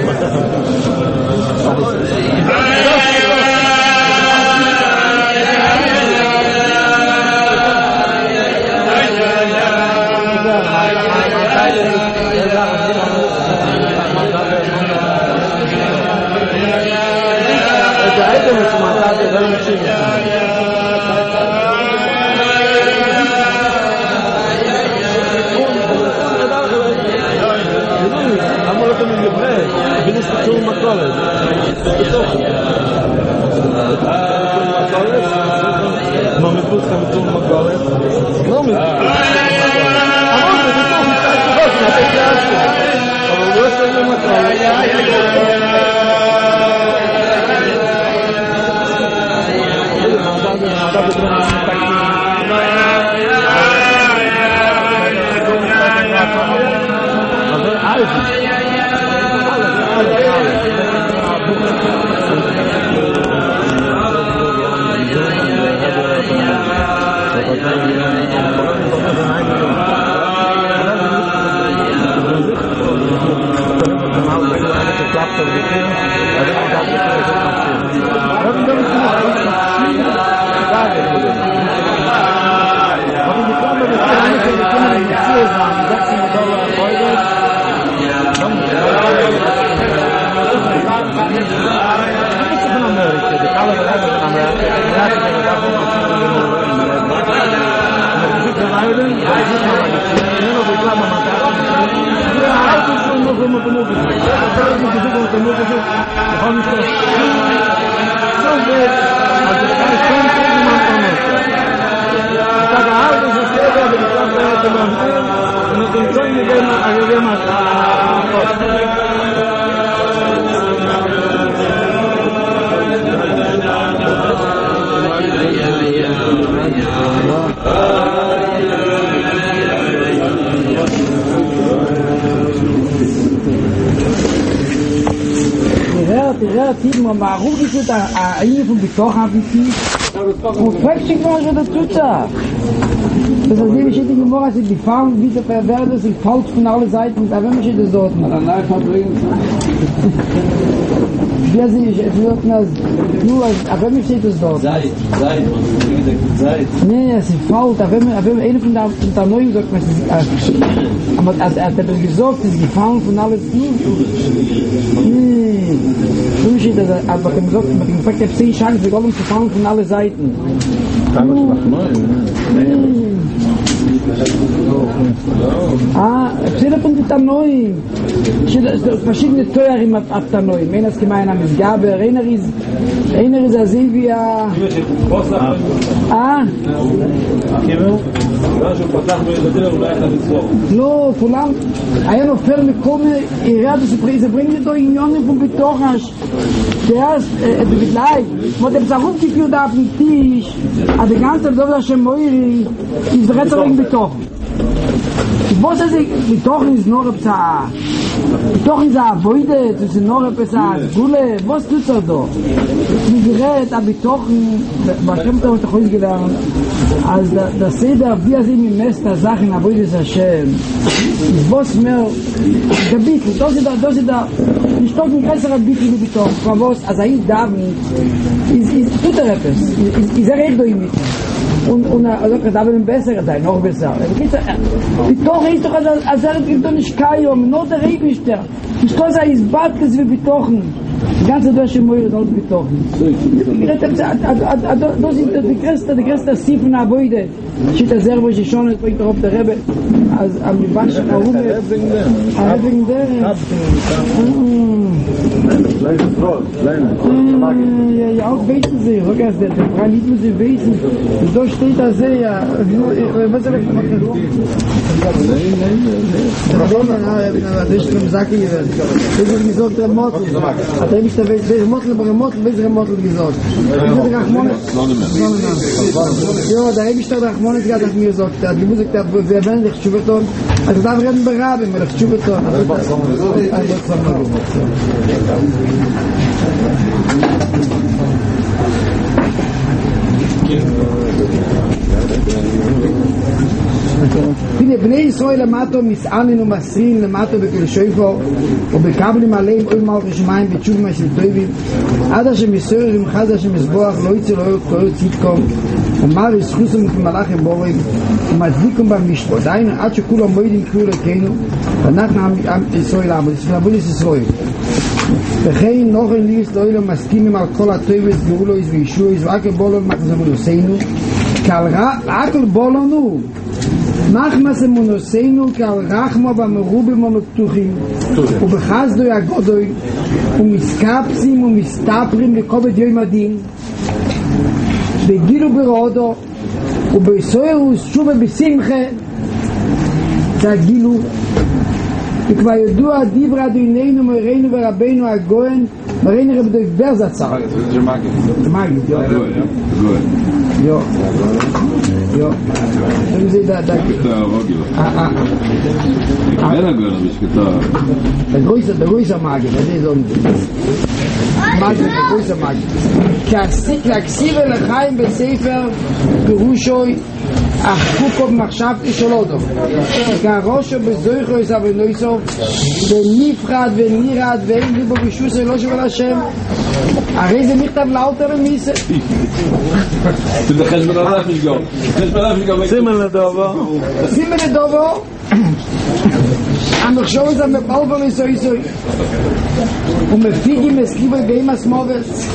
Warum ist es eine von Betoch haben die und fragt sich was das tut da das ist wie ich die Gemara sich gefahren wie der Verwerter sich falsch von alle Seiten und da wenn ich das dort dann live verbringen wir sind ich wird das nur aber wenn ich das dort seit seit seit nee es ist falsch da wenn wir eine von da da neu sagt man aber als er hat gesagt ist gefahren von alles Du musst das aber im Gott mit dem Fakt der zehn Chancen wir zu fangen von alle Seiten. Kann man machen mal. Ah, viele Punkte da neu. Verschiedene Teuer ab da neu. Wenn es gemein haben ist Gabe, einer ist einer ist Silvia. Ah. לא, כולם, היה נופר מקום, עיריית זה bringt איתו עניונים von Betochash, zuerst, בגלל, כמו dem Zaruf geführt auf den Tisch, aber die ganze Dovla Shemoiri, ist der Rätsel wegen Betochen. Was ist das? Betochen ist nur ein Betochen ist ein Avoide, das ist nur ein Gule, was tut er da? Wie gerät, aber Betochen, was kommt er heute heute gelernt, als der Seder, wie er sich mit Mester Sachen, Avoide ist Hashem, was mehr Gebiet, das ist da, das ist da, ich doch ein größerer Bitte wie Betochen, aber was, als er ist da, ist tut er etwas, ist er redet durch mich. Und und also da werden besser sein, noch besser. Die Tore ist doch als er gibt nicht Kaio, nur der Regen ist der. Die Stoße ist bad, das wir betochen. Die ganze deutsche Moire soll betochen. Das ist die größte, die größte Sieb in Aboide. Steht der Servo, ich schon, es bringt auf der Rebbe, als am Wasch, warum er wegen der. Ja, ja, auch wissen Sie, rückerst, der Frau nicht muss Sie wissen. So steht da sehr, was soll ich machen? Nein, nein, nein. Das ist im Sacke gewesen. Das ist gesagt, der Mottel. Hat er nicht der Mottel, aber der Mottel, welcher Mottel gesagt? Ich hatte Rachmonet. Ja, da habe ich der Rachmonet gerade auf mir gesagt. Die Musik, der werden dich Schubeton. Also da werden wir beraben, aber ich Schubeton. הנה בני ישראל למטו מסענן ומסרין למטו בכל שויפו ובקבלים עליהם אוי מלכי שמיים בתשוב משל טובים עד אשר מסויר ומחד אשר מסבוח לא יצא לא יוצא צדקום ומר יסחוסם כמלאכים בורג ומצדיקום במשפט דיינו עד שכולם מוידים קראו לכנו ואנחנו עם ישראל עמוד ספנבוד ישראל וכן נוחן ליס לא אילו מסכימים על כל הטויבס גאולויס וישועיס ואקל בולון מחזמו נוסענו כאקל בולונו מחמס אמונוסינו כאל רחמו במרובים המפתוחים ובחסדוי הגודוי ומסקפסים ומסתפרים לכובד יום הדין בגילו ברודו ובסוירוס שובה בשמחה זה הגילו וכבר ידוע דיברה דויננו מרינו ורבינו הגוהן מרינו רב דוי ברזצר זה מגיד זה מגיד יו יו יו אם זה דה דה אין הגוהן המשכתב דגויסה דגויסה מגיד זה זו מגיד דגויסה מגיד כהכסיב אל החיים בספר פירושוי אך קוקו במחשבתי של אודו כהראשו בזויכו יסע ונויסו ונפחד ונירד ואין ליבו בישוס אלו שבל השם הרי זה מכתב לאוטר ומיסה זה חשבון עליו משגור סימן לדובו סימן לדובו המחשוב הזה מפלפל איסו איסו ומפיגים הסקיבו גאים הסמובס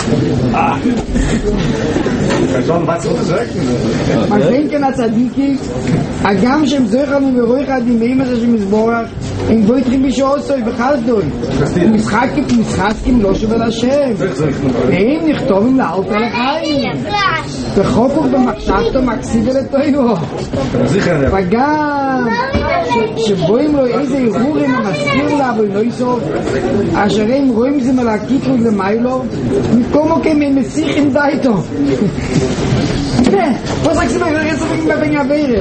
מה שאין כאן הצדיקי הגם שהם זוכרנו ורוח הדימים הזה שמסבורך הם בו יתחיל בשעוסוי בחסדוי ומשחקים משחקים לא שווה לשם והם נכתובים לאלת על החיים וחופוך במחשבתו מקסיב ולתויבו וגם שבואים לו איזה אירורים המזכיר לה בו לא יסוף אשר הם רואים זה מלהקיק ולמיילו מקומו כמי מסיכים דייתו פה זה כסיבה רצפים בבן הווירס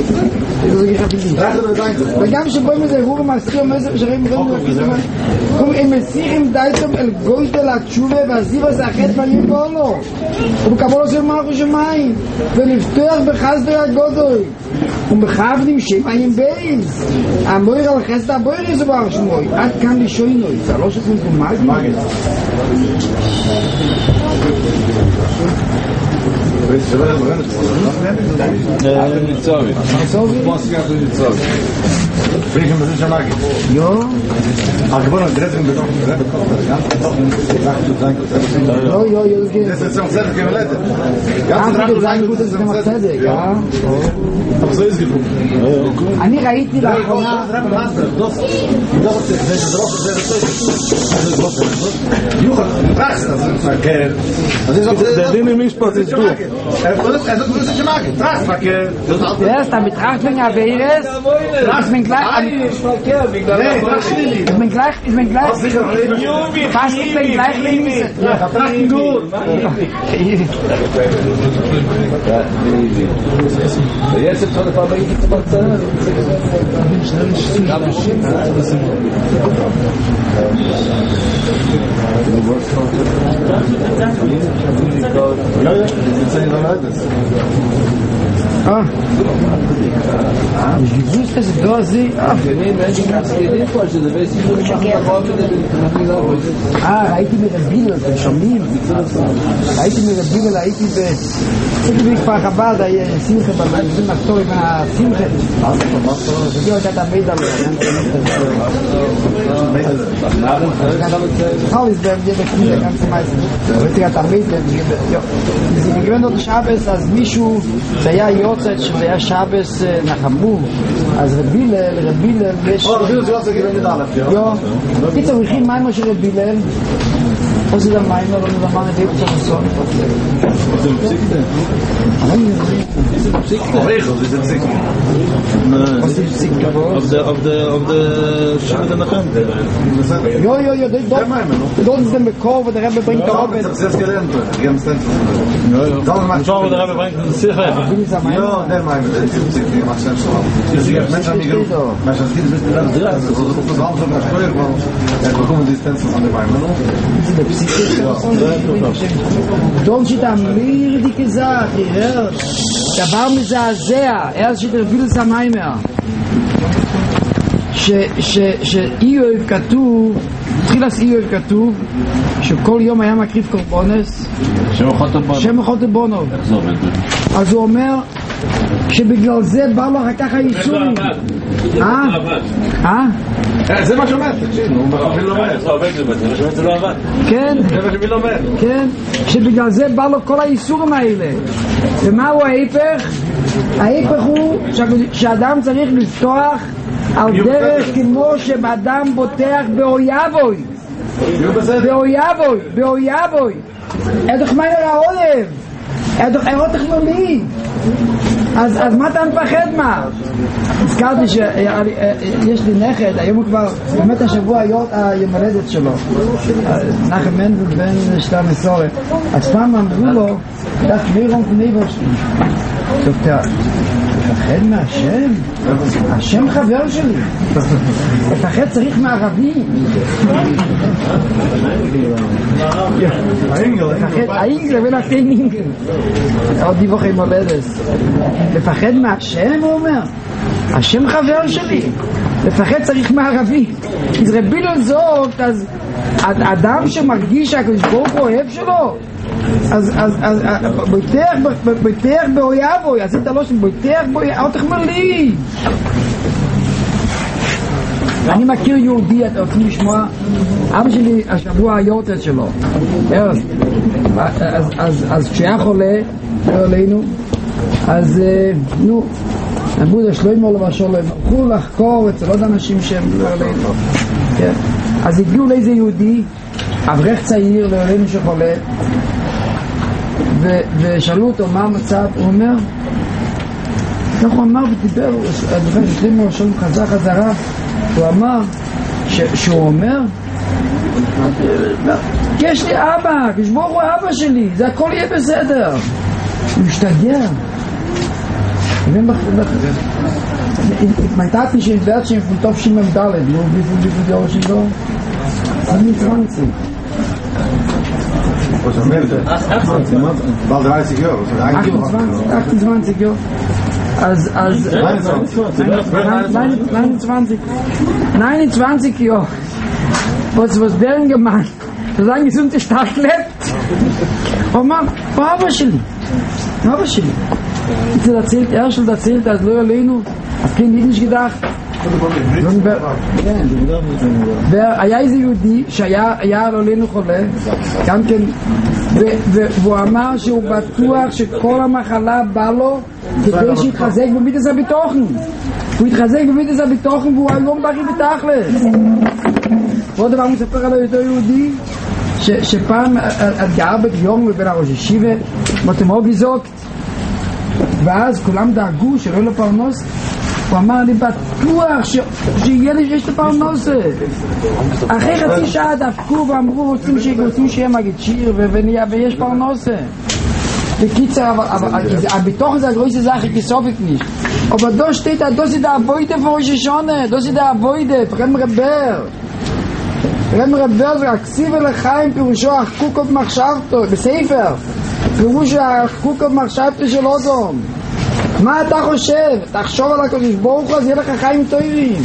וגם שבואים איזה אירורים המזכיר שרים רואים הם מסיכים דייתו אל גויטל התשובה והזיב הזה החטא בנים בולו ובקבולו של מלכו שמיים ולפתוח בחסדוי הגודוי ומכוונים שמיים בייס המויר על חסד הבויר יזובר שמוי עד כאן לשוינוי זה לא שכם פה מגי ניצובי ניצובי ניצובי Welchen müssen schon machen? Ja. Ach, gewonnen, dressen wir noch. Ja, ja, ja. Das ist auch sehr gewollt. Ganz gut sein, gut ist gemacht, ja. Aber so ist gefunden. אני ראיתי לאחרונה Das das ist drauf, das ist Der Ding im Mischplatz ist du. Er wird er wird schon machen. Das verkehr. erst am Betrachtung aber ist das bin gleich ich bin gleich ich bin gleich fast ich bin gleich links Ja, trachten gut. jetzt ist schon ein paar Minuten zu erzählen Ja, ja, das sind Leute. Ah. Ich wusste, dass da sie Ah, ראיתי מרביל, אתם שומעים? ראיתי מרביל, ראיתי ב... הייתי בכפר חב"ד, שמחה, במאזין מקטורי, מהשמחה. הגיעו את המידע לו. Alles beim dir der ganze meisten. Wird ja damit, ja. Sie gewöhnt dort Schabes als Mischu, der Jotzet, der Schabes nach Hamburg. als Rebile, Rebile, יש... Oh, Rebile, du hast ja gewöhnt alle, ja? Ja. Bitte, wir kriegen Maimer של Rebile. Was ist der Maimer, oder der Mann, der Rebile, so? Was ist ein Psykte? Ist ein Psykte? Regel, ist ein Psykte. Was ist ein Psykte? Auf der, auf der, auf der Schiene der Nachem. Ja, ja, ja, dort, dort ist der Mekor, wo der Rebbe bringt der Robben. Ich hab's jetzt gelernt, ich hab's dann. Ja, ja. Schau, wo der Rebbe bringt den Sicher. Ja, der Maimer, der ist ein Psykte, ich mach's selbst so. Menschen haben mich gerufen, Menschen haben sich nicht gelernt, also so das auch so versteuert, weil er bekommen die Stenzel von der Maimer, no? der Psyche. Dort steht eine mehrdicke Sache, ja. דבר מזעזע, אז שתרביל סמיימר שאיוב כתוב, תחילת איוב כתוב שכל יום היה מקריב קורבנס שם חוטא בונו. אז הוא אומר שבגלל זה בא לו אחר כך הייסורים. אה? אה? זה מה שאומר, תקשיב, הוא מבין לומד, זה עובד לבטל, זה לא עבד. כן, זה מה שמבין לומד. כן, שבגלל זה בא לו כל הייסורים האלה. ומהו ההיפך? ההיפך הוא שאדם צריך לפתוח על דרך כמו שאדם בוטח באויבוי. באויבוי, באויבוי. אדוך מה יראה עולב? אדוך אירות תכנולי. אז, אז מה אתה מפחד מה? הזכרתי שיש לי נכד, היום הוא כבר, באמת השבוע היום היום הולדת שלו, נחם מנדל בן שתה מסורת. אז פעם אמרו לו, דף מירון פניבו שלי. דוקטר, מפחד מהשם? השם חבר שלי. מפחד צריך מערבים. האינגל בין הטינינגל. עוד דיווח עם הולדת. לפחד מהשם, הוא אומר, השם חבר שלי. לפחד צריך מערבי. כי זה רבי לזאת, אז אדם שמרגיש שהקדוש ברוך הוא אוהב שלו, אז אז אז בויתך בויתך באויבוי, אז אתה לא שם בויתך באויבוי, אל תחמר לי. אני מכיר יהודי, אתה רוצים לשמוע, אבא שלי השבוע היורצייט שלו, אז כשהיה חולה אלינו, אז נו אמרו לשלוימו למשול, הם הלכו לחקור אצל עוד אנשים שהם לא אלינו, אז הגיעו לאיזה יהודי אברך צעיר לא אלינו שחולה, ושאלו אותו מה המצב. הוא אומר, כך הוא אמר ודיבר, הדבר שתרים לו שם חזר חזרה, הוא אמר שהוא אומר יש לי אבא, כשבור הוא אבא שלי, זה הכל יהיה בסדר. הוא משתגע. meinthat nicht in Wertchen von Topfschim im Dalle, nur wie viel, wie viel Jahre sind da? siebenundzwanzig. Was am Ende? Bald dreißig Jahre. achtundzwanzig, achtundzwanzig Jahre. Als, als, neunundzwanzig, neunundzwanzig Jahre. Was, was werden gemacht? Solange es unter stark lebt. Und man, Papa Schili. Papa Schili. Ich habe erzählt, er schon erzählt, als Leute Leno, als Kind nicht gedacht. והיה איזה יהודי שהיה לו לנו חולה גם כן, והוא אמר שהוא בטוח שכל המחלה בא לו כדי שיתחזק במידס הביטוחן. הוא התחזק במידס הביטוחן והוא היום בריא בתכלס. ועוד דבר מספר עליו יותר יהודי שפעם את גאה ביום ובין הראש ישיבה ואתם עוד גזוקת, ואז כולם דאגו שלא יהיה לו פרנוס. הוא אמר, אני בטוח שיהיה לי שיש את הפרנוסה. אחרי חצי שעה דפקו ואמרו, רוצים שיהיה מגיד שיר ויש פרנוסה. בקיצר, הביטוח זה הגרויסה זה הכי כסופק ניש. אבל דו שתית, דו סידה אבוידה פרוש שונה, דו סידה אבוידה, פרם רבר. פרם רבר זה הכסיב ולחיים פירושו החקוקות מחשבתו, בספר. פירושו החקוקות מחשבתו של אודום. מה אתה חושב? תחשוב על הקדוש ברוך הוא, אז יהיה לך חיים טובים.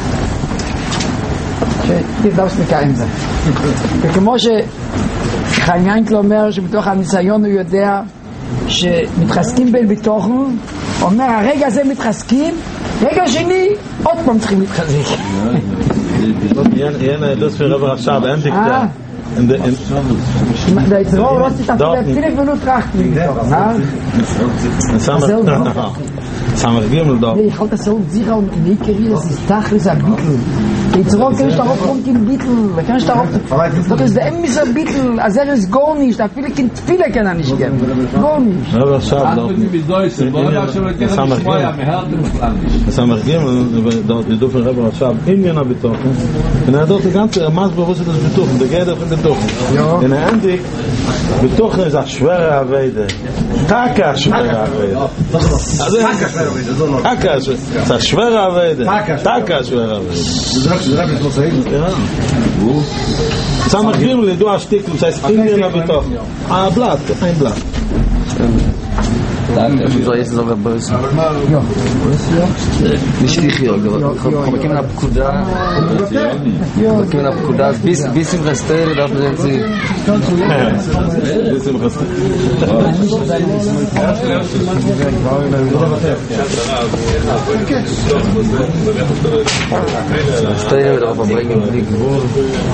שתדע סמיקה עם זה. וכמו שחיים ינקל אומר שבתוך הניסיון הוא יודע שמתחזקים בין ביטוחן, הוא אומר הרגע הזה מתחזקים, רגע שני עוד פעם צריכים להתחזק. יהיה נדוס ורבר עכשיו, אין דקטר. in the in da ist roh was ist da viele Minuten tracht Samar Samar gem da ich halt das so sicher und nicht gerät das ist tachlis ein Bittel jetzt roh kannst du auch kommt in Bittel kannst du auch das ist der Emmis ein Bittel also er ist gar nicht da viele Kind viele kann er nicht geben gar nicht aber schade Samar Samar gem da die do für aber schade in mir na betoch und er dort die ganze Maß bewusst das betoch der geht auf der doch in der Ende betoch ist das schwere Arbeit taka schwere Arbeit also taka das schwere Arbeit taka schwere Arbeit das das das was sagen ja wo Samar gem le do a stick das heißt in mir na betoch a blatt ein blatt so ist es aber böse. Ja, Nicht die hier, kommen wir nach Kuda. ja, Kommen wir nach Kuda, bis bis im Restel, da sind sie. Bis im Restel. Restel drauf bringen, die gewohnt.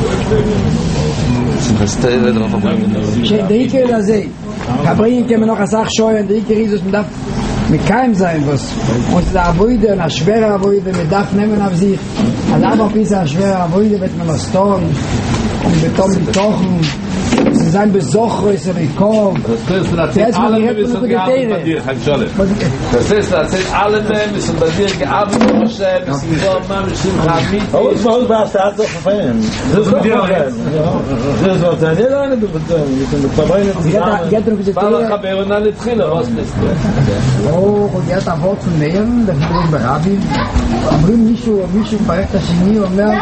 Restel drauf bringen. שדריקר לזה, כברין כמנוח הסך שוין, דריקר איזוס מדף מקיים sein, was uns der Avoide, eine schwere Avoide, mit darf nehmen auf sich, an aber bis eine schwere Avoide wird man das tun, und beton die Tochen, sie sein Besucher, ist er gekommen. Das ist erzählt alle Members und gearbeitet bei dir, Herr Scholle. Das ist erzählt alle Members und bei dir gearbeitet bei Hashem, es ist so, man ist im Hamid. Aber ich mache das, der hat doch verfehlen. Das ist doch verfehlen. Das ist was, der hat eine Beziehung. Wir sind mit Verbrennen zusammen. Weil ich habe ja noch nicht drin, was ist das? Oh, und jetzt ein Wort von Mehren, das ist bei Rabbi. אומרים מישהו, מישהו מברך את השני, אומר,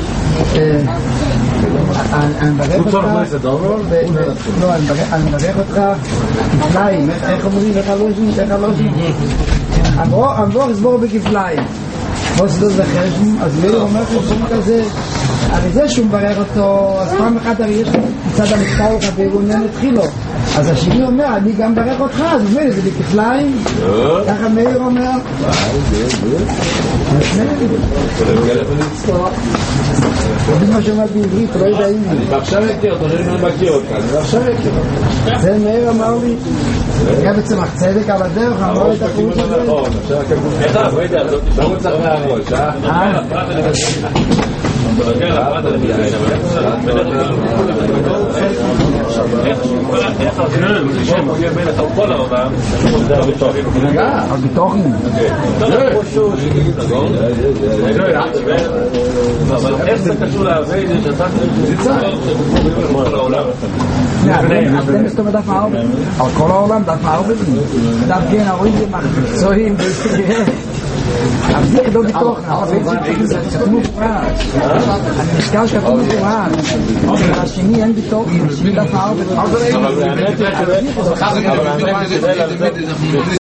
אני מברך אותך, לא, אני מברך אותך כפליים, איך אומרים, איך הלושים, איך הלושים, אמבור סבור בכפליים, בוא סדות בחשם, אז מי אומר חשם כזה, הרי זה שהוא מברך אותו, אז פעם אחת הרי יש מצד המספר לך בארגונן התחילו, אז השני אומר, אני גם מברך אותך, אז הוא אומר, זה בכפליים, ככה מאיר אומר, זה מה שאומר בעברית, לא יודע אם אני עכשיו הכיר אותו, אני לא מכיר אותך, אני עכשיו הכיר אותך. זה מאיר אמר לי, היה בצמח צדק על הדרך, אמר את הפירוש הזה. נכון, עכשיו הכבוד. איך לא יודע, זאת לא צריך להרוש, אה? אה? על ביטוחן. אבל איך זה קשור להבין שאתה כל העולם? אתם מסתובב דף העובד. על כל העולם דף העובד. דף כן הרואים מקצועיים. אז זה כדור ביטוחן. כתוב מופרש. אני נזכר שכתוב מופרש. השני אין ביטוחן. השני דף העובד. אבל האמת היא